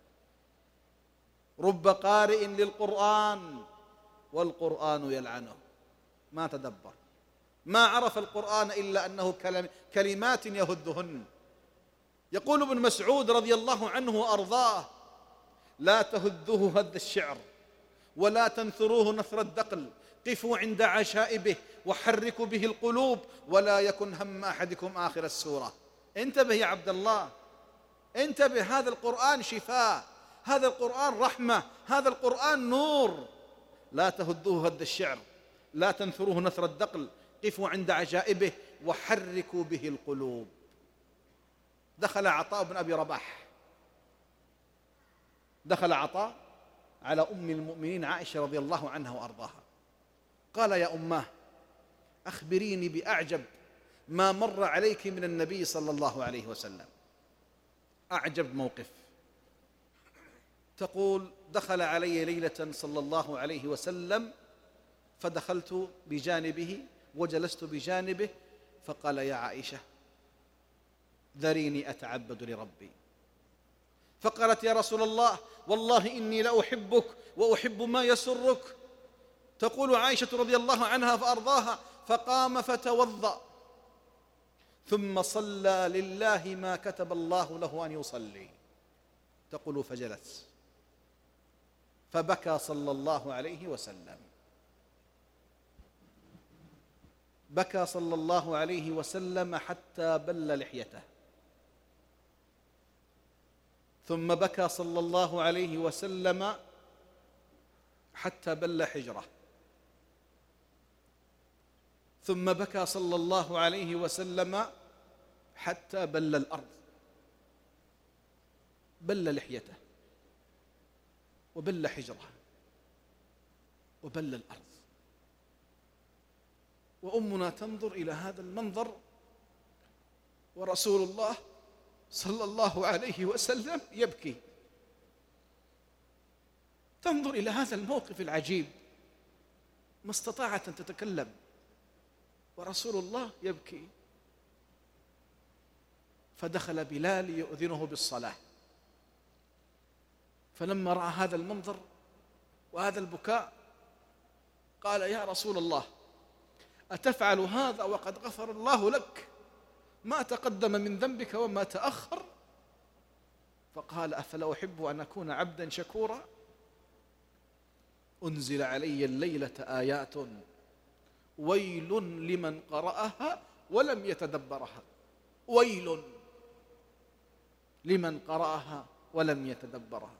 رب قارئ للقرآن والقرآن يلعنه. ما تدبر، ما عرف القرآن إلا أنه كلمات يهدهن. يقول ابن مسعود رضي الله عنه وأرضاه: لا تهدوه هد الشعر ولا تنثروه نثر الدقل، قفوا عند عشائبه وحركوا به القلوب ولا يكن هم أحدكم آخر السورة. انتبه يا عبد الله، انتبه، هذا القرآن شفاء، هذا القرآن رحمة، هذا القرآن نور. لا تهدوه هد الشعر، لا تنثروه نثر الدقل، قفوا عند عجائبه وحركوا به القلوب. دخل عطاء بن أبي رباح دخل عطاء على أم المؤمنين عائشة رضي الله عنها وأرضاها، قال: يا أماه، أخبريني بأعجب ما مر عليك من النبي صلى الله عليه وسلم. أعجب موقف. تقول: دخل علي ليلة صلى الله عليه وسلم فدخلت بجانبه وجلست بجانبه فقال: يا عائشة ذريني أتعبد لربي. فقالت: يا رسول الله والله إني لأحبك وأحب ما يسرك. تقول عائشة رضي الله عنها فأرضاها: فقام فتوضأ ثم صلى لله ما كتب الله له أن يصلي. تقول: فجلس فبكى صلى الله عليه وسلم، بكى صلى الله عليه وسلم حتى بل لحيته، ثم بكى صلى الله عليه وسلم حتى بل حجره، ثم بكى صلى الله عليه وسلم حتى بل الأرض. بل لحيته وبل حجره وبل الأرض. وأمنا تنظر إلى هذا المنظر ورسول الله صلى الله عليه وسلم يبكي. تنظر إلى هذا الموقف العجيب، ما استطاعت أن تتكلم ورسول الله يبكي. فدخل بلال يؤذنه بالصلاة، فلما رأى هذا المنظر وهذا البكاء قال: يا رسول الله، أتفعل هذا وقد غفر الله لك ما تقدم من ذنبك وما تأخر؟ فقال: أفلا أحب أن أكون عبدا شكورا؟ أنزل علي الليلة آيات ويل لمن قرأها ولم يتدبرها. ويل لمن قرأها ولم يتدبرها.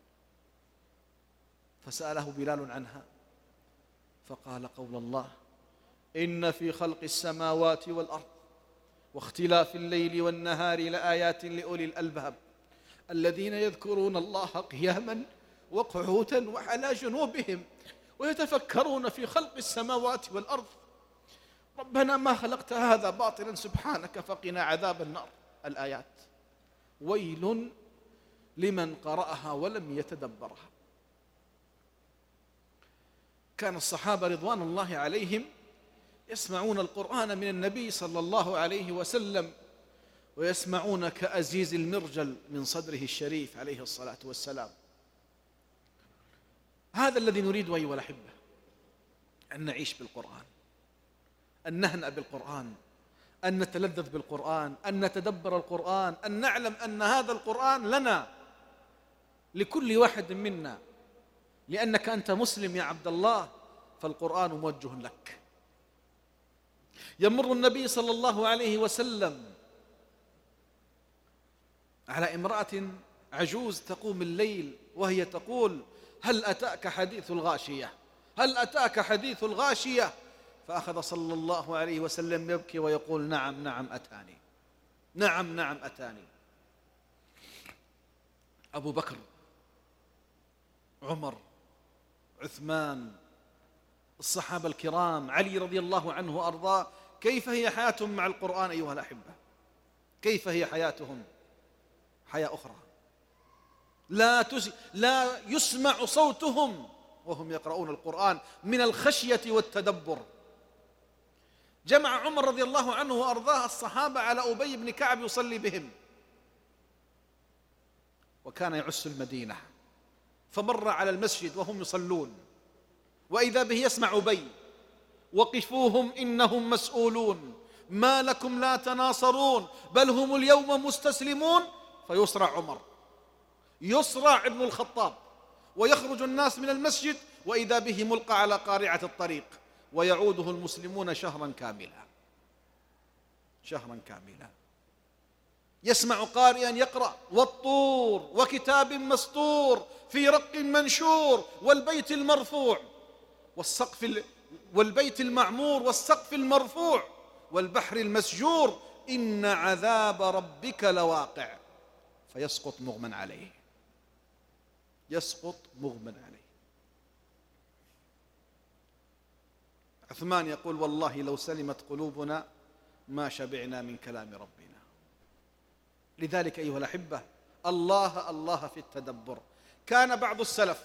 فسأله بلال عنها فقال: قول الله: إن في خلق السماوات والأرض واختلاف الليل والنهار لآيات لأولي الألباب الذين يذكرون الله قياما وقعودا وعلى جنوبهم ويتفكرون في خلق السماوات والأرض ربنا ما خلقت هذا باطلا سبحانك فقنا عذاب النار. الآيات. ويل لمن قرأها ولم يتدبرها. كان الصحابة رضوان الله عليهم يسمعون القرآن من النبي صلى الله عليه وسلم ويسمعون كأزيز المرجل من صدره الشريف عليه الصلاة والسلام. هذا الذي نريد أيها الأحبة، أن نعيش بالقرآن، أن نهنأ بالقرآن، أن نتلذذ بالقرآن، أن نتدبر القرآن، أن نعلم أن هذا القرآن لنا، لكل واحد منا، لأنك أنت مسلم يا عبد الله فالقرآن موجه لك. يمر النبي صلى الله عليه وسلم على امرأة عجوز تقوم الليل وهي تقول: هل أتاك حديث الغاشية؟ هل أتاك حديث الغاشية؟ فأخذ صلى الله عليه وسلم يبكي ويقول نعم نعم أتاني، نعم نعم أتاني. أبو بكر، عمر، عثمان، الصحابة الكرام، علي رضي الله عنه وأرضاه، كيف هي حياتهم مع القرآن أيها الأحبة؟ كيف هي حياتهم؟ حياة أخرى، لا, تس... لا يسمع صوتهم وهم يقرؤون القرآن من الخشية والتدبر. جمع عمر رضي الله عنه وأرضاه الصحابة على أبي بن كعب يصلي بهم، وكان يعس المدينة، فمر على المسجد وهم يصلون، وإذا به يسمع أبي: وقفوهم إنهم مسؤولون، ما لكم لا تناصرون، بل هم اليوم مستسلمون. فيصرع عمر، يصرع ابن الخطاب، ويخرج الناس من المسجد، وإذا به ملقى على قارعة الطريق، ويعوده المسلمون شهرا كاملا، شهرا كاملا. يسمع قارئا يقرأ: والطور وكتاب مسطور في رق منشور والبيت المرفوع والسقف ال... والبيت المعمور والسقف المرفوع والبحر المسجور إن عذاب ربك لواقع. فيسقط مغمى عليه، يسقط مغمى عليه. عثمان يقول: والله لو سلمت قلوبنا ما شبعنا من كلام ربنا. لذلك أيها الأحبة، الله الله في التدبر. كان بعض السلف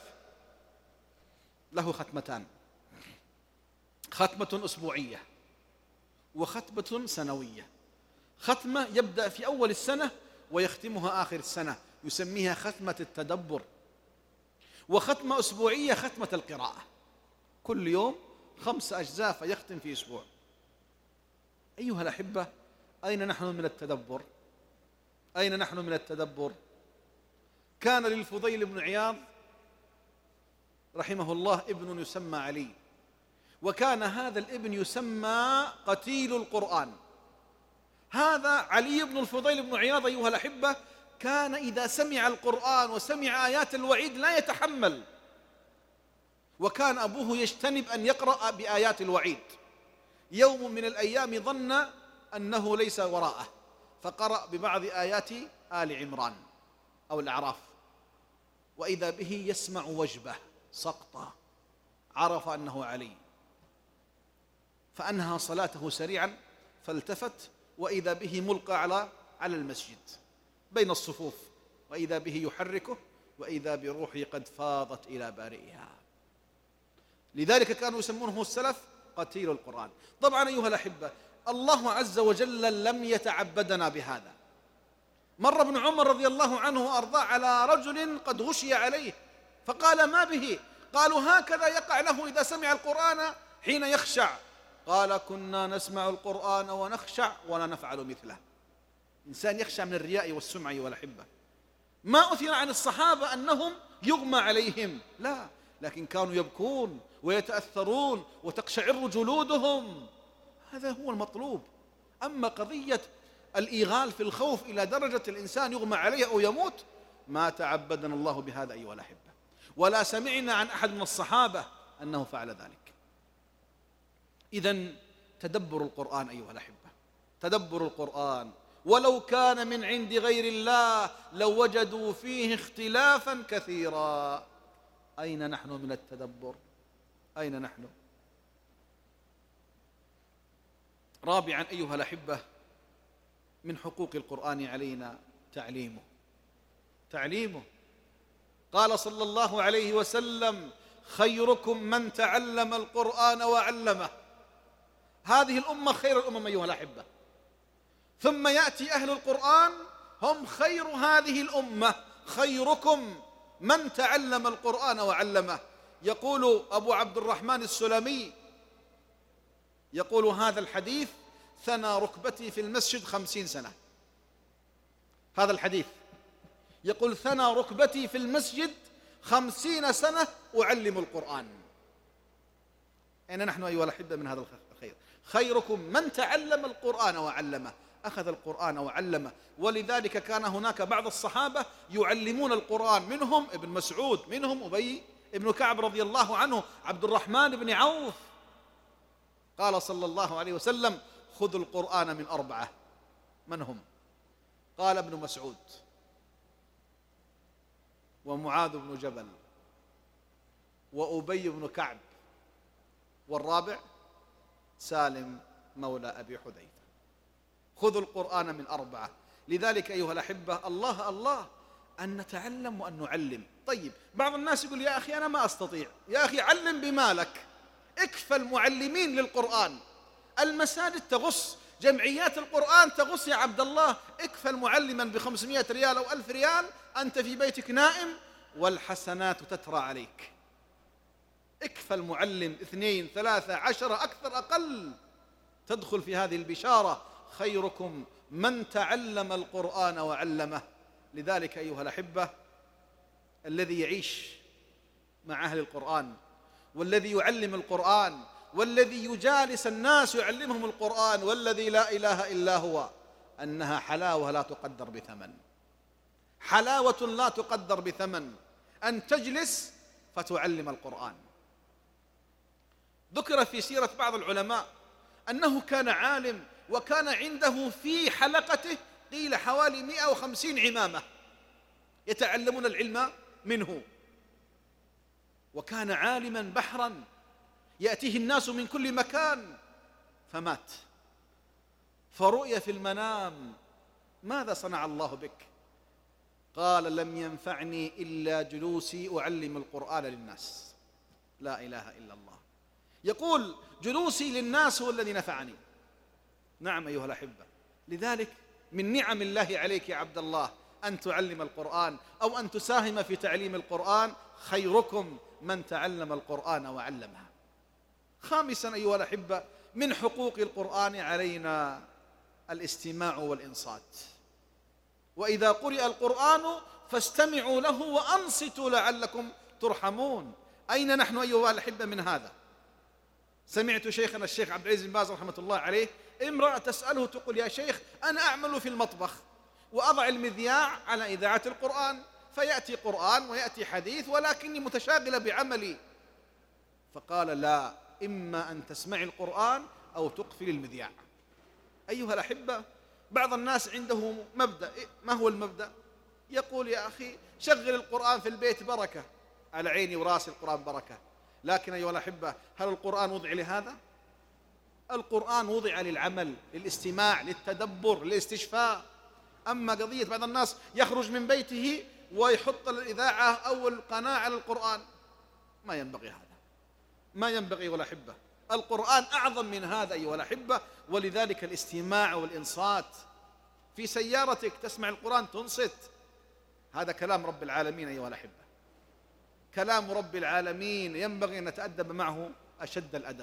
له ختمتان: ختمة أسبوعية وختمة سنوية. ختمة يبدأ في أول السنة ويختمها آخر السنة، يسميها ختمة التدبر. وختمة أسبوعية ختمة القراءة، كل يوم خمس أجزاء فيختم في أسبوع. أيها الأحبة، أين نحن من التدبر؟ أين نحن من التدبر؟ كان للفضيل بن عياض رحمه الله ابن يسمى علي، وكان هذا الابن يسمى قتيل القرآن. هذا علي بن الفضيل بن عياض أيها الأحبة كان إذا سمع القرآن وسمع آيات الوعيد لا يتحمل، وكان أبوه يجتنب أن يقرأ بآيات الوعيد. يوم من الأيام ظن أنه ليس وراءه، فقرأ ببعض آيات آل عمران أو الأعراف، وإذا به يسمع وجبة سقطة، عرف أنه علي، فأنهى صلاته سريعا، فالتفت وإذا به ملقى على على المسجد بين الصفوف، وإذا به يحركه، وإذا بروحه قد فاضت إلى بارئها. لذلك كانوا يسمونه السلف قتيل القرآن. طبعا أيها الأحبة، الله عز وجل لم يتعبدنا بهذا. مر ابن عمر رضي الله عنه وأرضاه على رجل قد غشي عليه، فقال: ما به؟ قالوا: هكذا يقع له إذا سمع القرآن حين يخشع. قال: كنا نسمع القرآن ونخشع ولا نفعل مثله. إنسان يخشى من الرياء والسمعة والأحبة. ما أثر عن الصحابة أنهم يغمى عليهم، لا، لكن كانوا يبكون ويتأثرون وتقشعر جلودهم. هذا هو المطلوب. أما قضية الإيغال في الخوف إلى درجة الإنسان يغمى عليه أو يموت، ما تعبدنا الله بهذا أيها الأحبة، ولا سمعنا عن أحد من الصحابة أنه فعل ذلك. إذن تدبر القرآن أيها الأحبة، تدبر القرآن، ولو كان من عند غير الله لوجدوا فيه اختلافا كثيرا. أين نحن من التدبر؟ أين نحن؟ رابعا أيها الأحبة، من حقوق القرآن علينا تعليمه، تعليمه. قال صلى الله عليه وسلم: خيركم من تعلم القرآن وعلمه. هذه الأمة خير الأمم أيها الأحبة، ثم يأتي أهل القرآن هم خير هذه الأمة. خيركم من تعلم القرآن وعلمه. يقول أبو عبد الرحمن السلمي، يقول هذا الحديث: ثنى ركبتي في المسجد خمسين سنة. هذا الحديث يقول: ثنى ركبتي في المسجد خمسين سنة أعلم القرآن. أين نحن أيها الأحبة من هذا الخير؟ خيركم من تعلم القرآن وعلمه، أخذ القرآن وعلمه. ولذلك كان هناك بعض الصحابة يعلمون القرآن، منهم ابن مسعود، منهم أبي ابن كعب رضي الله عنه، عبد الرحمن بن عوف. قال صلى الله عليه وسلم: خذوا القرآن من أربعة. من هم؟ قال: ابن مسعود، ومعاذ بن جبل، وأبي بن كعب، والرابع سالم مولى أبي حذيفة. خذوا القرآن من أربعة. لذلك أيها الأحبة، الله الله أن نتعلم وأن نعلم. طيب، بعض الناس يقول: يا أخي أنا ما أستطيع. يا أخي علم بمالك، اكفى المعلمين للقرآن. المساجد تغص، جمعيات القرآن تغص يا عبد الله. اكفى المعلما بخمسمائة ريال أو ألف ريال، أنت في بيتك نائم والحسنات تترى عليك. اكفى المعلم اثنين ثلاثة عشرة أكثر أقل، تدخل في هذه البشارة: خيركم من تعلم القرآن وعلمه. لذلك أيها الأحبة، الذي يعيش مع أهل القرآن، والذي يعلم القرآن، والذي يجالس الناس يعلمهم القرآن، والذي لا إله إلا هو، أنها حلاوة لا تقدر بثمن. حلاوة لا تقدر بثمن أن تجلس فتعلم القرآن. ذكر في سيرة بعض العلماء أنه كان عالم، وكان عنده في حلقته قيل حوالي مئة وخمسين عمامة يتعلمون العلم منه، وكان عالما بحرا يأتيه الناس من كل مكان. فمات، فرؤي في المنام: ماذا صنع الله بك؟ قال: لم ينفعني إلا جلوسي أعلم القرآن للناس. لا إله إلا الله. يقول: جلوسي للناس هو الذي نفعني. نعم أيها الأحبة، لذلك من نعم الله عليك يا عبد الله أن تعلم القرآن، أو أن تساهم في تعليم القرآن. خيركم من تعلم القرآن وعلمه. خامسا أيها الأحبة، من حقوق القرآن علينا الاستماع والإنصات. وإذا قرئ القرآن فاستمعوا له وأنصتوا لعلكم ترحمون. أين نحن أيها الأحبة من هذا؟ سمعت شيخنا الشيخ عبد العزيز بن باز رحمة الله عليه، امرأة تسأله تقول: يا شيخ أنا أعمل في المطبخ وأضع المذياع على إذاعة القرآن، فيأتي قرآن ويأتي حديث، ولكني متشاغلة بعملي. فقال: لا، إما أن تسمعي القرآن أو تقفل المذياع. أيها الأحبة، بعض الناس عنده مبدأ. ما هو المبدأ؟ يقول: يا أخي شغل القرآن في البيت بركة. على عيني وراسي القرآن بركة، لكن أيها الأحبة، هل القرآن وضع لهذا؟ القرآن وضع للعمل، للاستماع، للتدبر، للاستشفاء. أما قضية بعض الناس يخرج من بيته ويحط الإذاعة أو القناة على القرآن، ما ينبغي هذا، ما ينبغي أيها الأحبة. القرآن أعظم من هذا أيها الأحبة. ولذلك الاستماع والإنصات. في سيارتك تسمع القرآن تنصت، هذا كلام رب العالمين أيها الأحبة، كلام رب العالمين، ينبغي أن نتأدب معه أشد الأدب.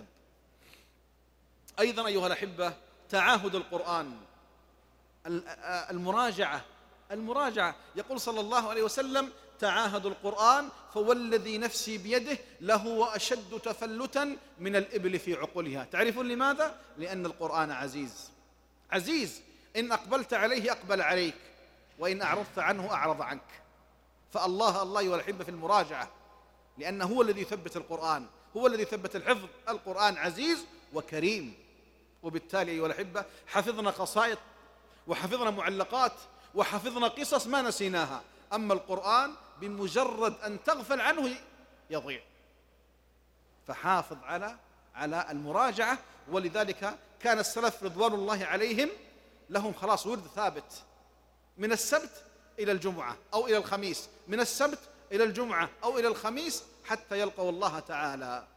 أيضا أيها الأحبة، تعاهد القرآن، المراجعة. المراجعة يقول صلى الله عليه وسلم: تعاهدوا القرآن فوالذي نفسي بيده لهو أشد تفلتا من الإبل في عقولها. تعرفون لماذا؟ لأن القرآن عزيز. عزيز، إن أقبلت عليه أقبل عليك، وإن أعرضت عنه أعرض عنك. فالله الله أيها الأحبة في المراجعة، لأنه هو الذي يثبت القرآن، هو الذي يثبت الحفظ. القرآن عزيز وكريم، وبالتالي أيها الأحبة حفظنا قصائد، وحفظنا معلقات، وحفظنا قصص ما نسيناها. أما القرآن بمجرد أن تغفل عنه يضيع. فحافظ على على المراجعة. ولذلك كان السلف رضوان الله عليهم لهم خلاص ورد ثابت من السبت إلى الجمعة أو إلى الخميس، من السبت إلى الجمعة أو إلى الخميس، حتى يلقوا الله تعالى.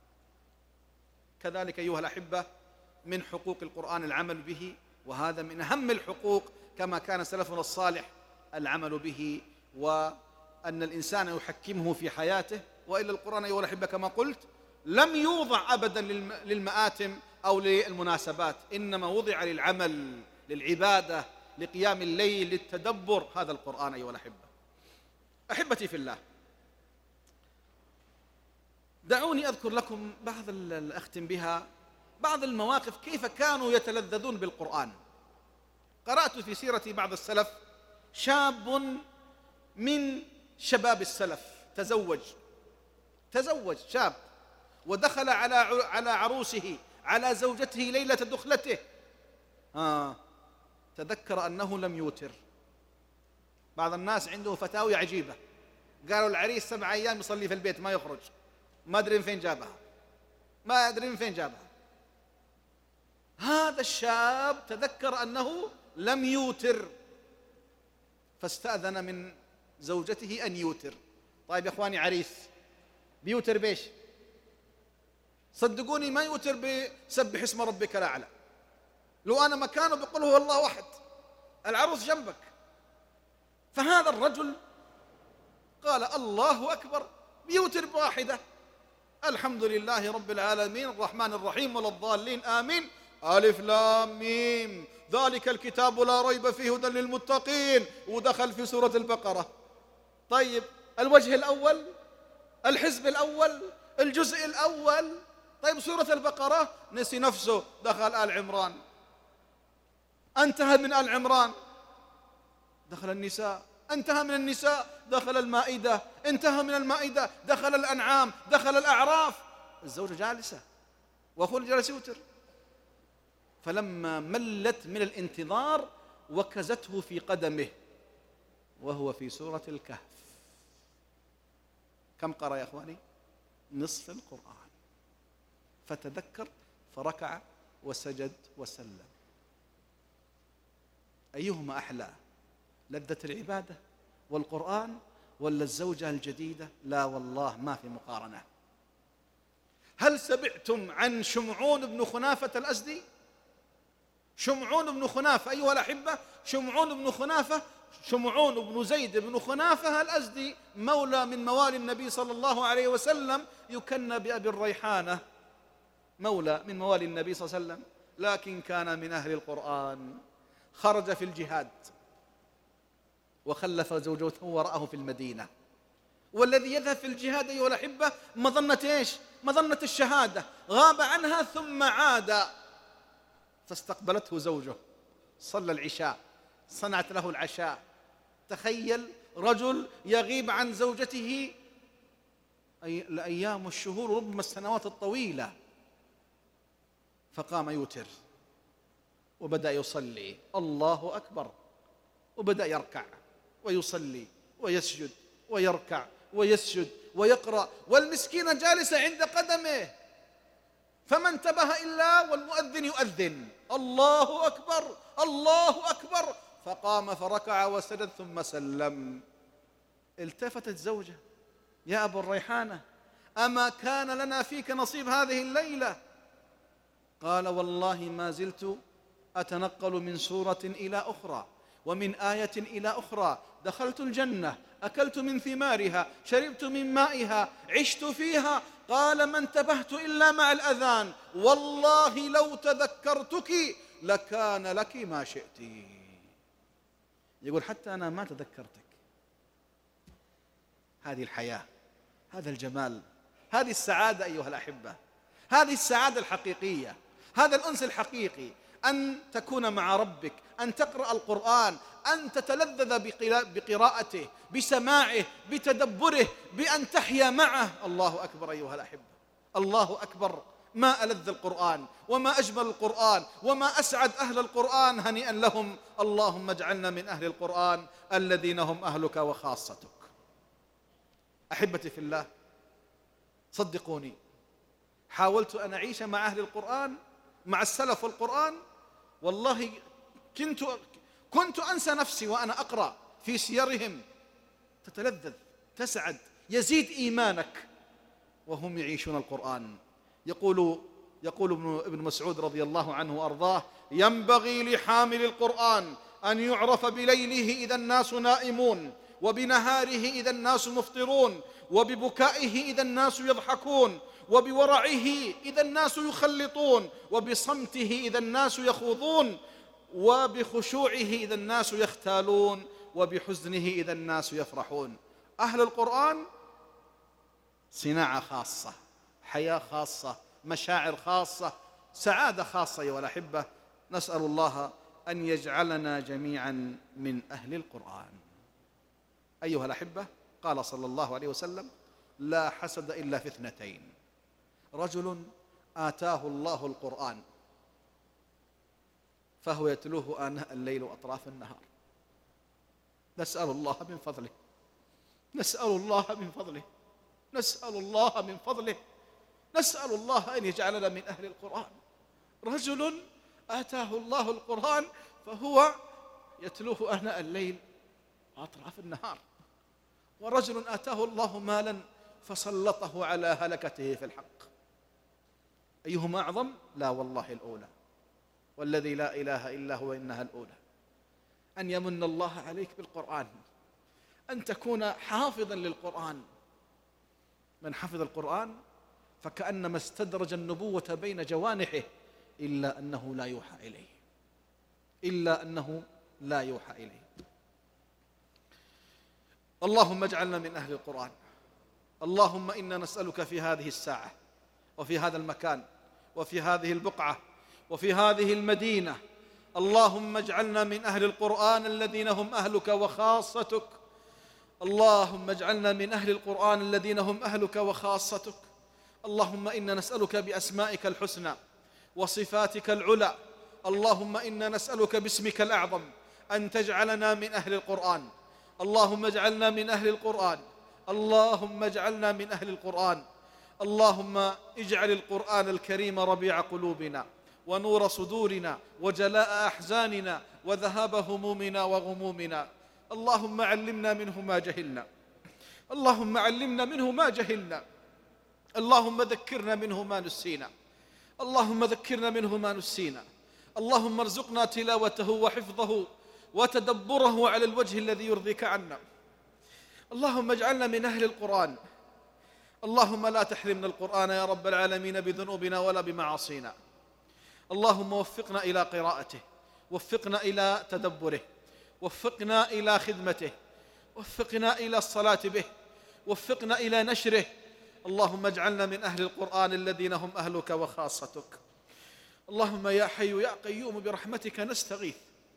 كذلك أيها الأحبة، من حقوق القرآن العمل به، وهذا من أهم الحقوق كما كان سلفنا الصالح العمل به، وأن الإنسان يحكمه في حياته. وإلا القرآن أيها الأحبة كما قلت لم يوضع أبدا للمآتم أو للمناسبات، إنما وضع للعمل، للعبادة، لقيام الليل، للتدبر. هذا القرآن أيها الأحبة. أحبتي في الله، دعوني أذكر لكم بعض أختم بها بعض المواقف كيف كانوا يتلذذون بالقرآن. قرأت في سيرة بعض السلف شاب من شباب السلف تزوج تزوج شاب ودخل على على عروسه، على زوجته ليلة دخلته، آه تذكر أنه لم يوتر. بعض الناس عنده فتاوي عجيبة، قالوا العريس سبع أيام يصلي في البيت ما يخرج، ما أدري من فين جابها، ما أدري من فين جابها. هذا الشاب تذكر أنه لم يوتر فاستأذن من زوجته أن يوتر. طيب يا أخواني، عريس بيوتر بيش؟ صدقوني ما يوتر بسبح اسم ربك الأعلى، لو أنا مكانه بقول هو الله واحد، العروس جنبك. فهذا الرجل قال الله أكبر، بيوتر بواحدة، الحمد لله رب العالمين الرحمن الرحيم ولا الضالين آمين، ألف لام ميم ذلك الكتاب لا ريب فيه هدى للمتقين، ودخل في سورة البقرة. طيب الوجه الأول، الحزب الأول، الجزء الأول. طيب سورة البقرة نسي نفسه، دخل آل عمران، انتهى من آل عمران دخل النساء، انتهى من النساء دخل المائدة، انتهى من المائدة دخل الأنعام، دخل الأعراف. الزوجة جالسة وأخوه جالس يوتر. فلما ملت من الانتظار وكزته في قدمه وهو في سورة الكهف. كم قرأ يا أخواني؟ نصف القرآن. فتذكر فركع وسجد وسلم. أيهما أحلى، لذة العبادة والقرآن ولا الزوجة الجديدة؟ لا والله ما في مقارنة. هل سمعتم عن شمعون بن خنافة الأزدي؟ شمعون بن خنافة أيها الأحبة، شمعون بن خنافة، شمعون بن زيد بن خنافة الأزدي، مولى من موالي النبي صلى الله عليه وسلم، يكنى بأبي الريحانة، مولى من موالي النبي صلى الله عليه وسلم، لكن كان من أهل القرآن. خرج في الجهاد وخلف زوجته وراءه في المدينة. والذي يذهب في الجهاد أيها الأحبة مظنة إيش؟ مظنة الشهادة، غاب عنها ثم عاد، فاستقبلته زوجه، صلى العشاء، صنعت له العشاء. تخيل رجل يغيب عن زوجته الأيام والشهور وربما السنوات الطويلة، فقام يوتر وبدأ يصلي، الله أكبر، وبدأ يركع ويصلي ويسجد ويركع ويسجد ويقرأ، والمسكينة جالسة عند قدمه، فما انتبه إلا والمؤذن يؤذن، الله أكبر الله أكبر، فقام فركع وسجد ثم سلم. التفتت زوجة: يا أبا الريحانة، أما كان لنا فيك نصيب هذه الليلة؟ قال: والله ما زلت أتنقل من سورة إلى أخرى ومن آية إلى أخرى، دخلت الجنة، أكلت من ثمارها، شربت من مائها، عشت فيها. قال: ما انتبهت إلا مع الأذان، والله لو تذكرتك لكان لك ما شئت. يقول حتى أنا ما تذكرتك. هذه الحياة، هذا الجمال، هذه السعادة أيها الأحبة، هذه السعادة الحقيقية، هذا الأنس الحقيقي، أن تكون مع ربك، أن تقرأ القرآن، أن تتلذذ بقراءته، بسماعه، بتدبره، بأن تحيا معه. الله أكبر أيها الأحبة، الله أكبر. ما ألذ القرآن وما أجمل القرآن وما أسعد أهل القرآن، هنيئا لهم. اللهم اجعلنا من أهل القرآن الذين هم أهلك وخاصتك. أحبتي في الله، صدقوني، حاولت أن أعيش مع أهل القرآن، مع السلف والقرآن، والله كنت كنت أنسى نفسي وأنا أقرأ في سيرهم. تتلذذ، تسعد، يزيد إيمانك وهم يعيشون القرآن. يقول يقول ابن مسعود رضي الله عنه وأرضاه: ينبغي لحامل القرآن أن يعرف بليله إذا الناس نائمون، وبنهاره إذا الناس مفطرون، وببكائه إذا الناس يضحكون، وبورعه إذا الناس يخلطون، وبصمته إذا الناس يخوضون، وبخشوعه إذا الناس يختالون، وبحزنه إذا الناس يفرحون. أهل القرآن صناعة خاصة، حياة خاصة، مشاعر خاصة، سعادة خاصة أيها الأحبة. نسأل الله أن يجعلنا جميعا من أهل القرآن. أيها الأحبة، قال صلى الله عليه وسلم: لا حسد إلا في اثنتين: رجل آتاه الله القرآن فهو يتلوه آناء الليل وأطراف النهار. نسأل الله من فضله، نسأل الله من فضله، نسأل الله من فضله، نسأل الله أن يجعلنا من أهل القرآن. رجل آتاه الله القرآن فهو يتلوه آناء الليل وأطراف النهار. ورجل آتاه الله مالا فسلطه على هلكته في الحق. أيهما أعظم؟ لا والله الأولى، والذي لا إله إلا هو إنها الأولى. أن يمن الله عليك بالقرآن، أن تكون حافظا للقرآن. من حفظ القرآن فكأنما استدرج النبوة بين جوانحه، إلا أنه لا يوحى إليه، إلا أنه لا يوحى إليه. اللهم اجعلنا من أهل القرآن. اللهم إنا نسألك في هذه الساعة وفي هذا المكان وفي هذه البقعة وفي هذه المدينة، اللهم اجعلنا من أهل القرآن الذين هم أهلك وخاصتك. اللهم اجعلنا من أهل القرآن الذين هم أهلك وخاصتك. اللهم إنا نسألك بأسمائك الحسنى وصفاتك العلى، اللهم إنا نسألك باسمك الأعظم أن تجعلنا من أهل القرآن. اللهم اجعلنا من أهل القرآن، اللهم اجعلنا من أهل القرآن. اللهم اجعل القرآن الكريم ربيع قلوبنا ونور صدورنا وجلاء أحزاننا وذهاب همومنا وغمومنا. اللهم علمنا منه ما جهلنا، اللهم علمنا منه ما جهلنا، اللهم ذكرنا منه ما نسينا، اللهم ذكرنا منه ما نسينا. اللهم ارزقنا تلاوته وحفظه وتدبره على الوجه الذي يرضيك عنا. اللهم اجعلنا من أهل القرآن. اللهم لا تحرمنا القرآن يا رب العالمين بذنوبنا ولا بمعاصينا. اللهم وفقنا إلى قراءته، وفقنا إلى تدبره، وفقنا إلى خدمته، وفقنا إلى الصلاة به، وفقنا إلى نشره. اللهم اجعلنا من أهل القرآن الذين هم أهلك وخاصتك. اللهم يا حي يا قيوم برحمتك نستغيث،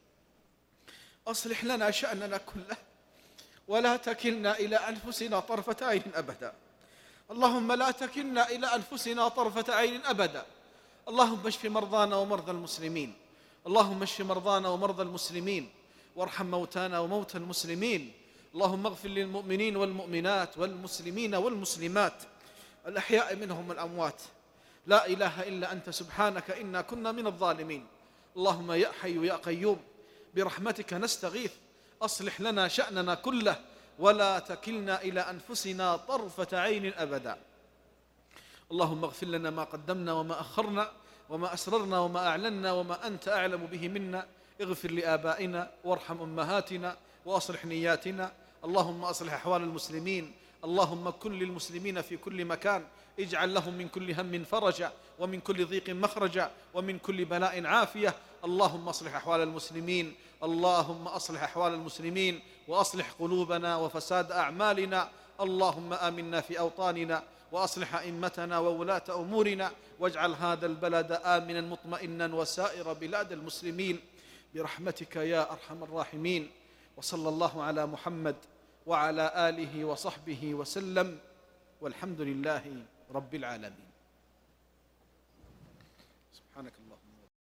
أصلح لنا شأننا كله ولا تكلنا إلى أنفسنا طرفة عين أبدا. اللهم لا تكلنا إلى أنفسنا طرفة عين أبدا. اللهم اشف مرضانا ومرضى المسلمين، اللهم اشف مرضانا ومرضى المسلمين، وارحم موتانا وموتى المسلمين. اللهم اغفر للمؤمنين والمؤمنات والمسلمين والمسلمات الأحياء منهم والأموات. لا إله إلا أنت سبحانك إنا كنا من الظالمين. اللهم يا حي يا قيوم برحمتك نستغيث، أصلح لنا شأننا كله ولا تكلنا إلى أنفسنا طرفة عين أبدا. اللهم اغفر لنا ما قدمنا وما أخرنا وما أسررنا وما أعلنا وما أنت أعلم به منا. اغفر لآبائنا وارحم أمهاتنا وأصلح نياتنا. اللهم أصلح أحوال المسلمين. اللهم كن للمسلمين في كل مكان، اجعل لهم من كل هم فرجا ومن كل ضيق مخرجا ومن كل بلاء عافية. اللهم أصلح أحوال المسلمين، اللهم أصلح أحوال المسلمين وأصلح قلوبنا وفساد أعمالنا. اللهم آمنا في أوطاننا وأصلح أئمتنا وولاة أمورنا، واجعل هذا البلد آمنا مطمئنا وسائر بلاد المسلمين برحمتك يا أرحم الراحمين. وصلى الله على محمد وعلى آله وصحبه وسلم، والحمد لله رب العالمين. سبحانك اللهم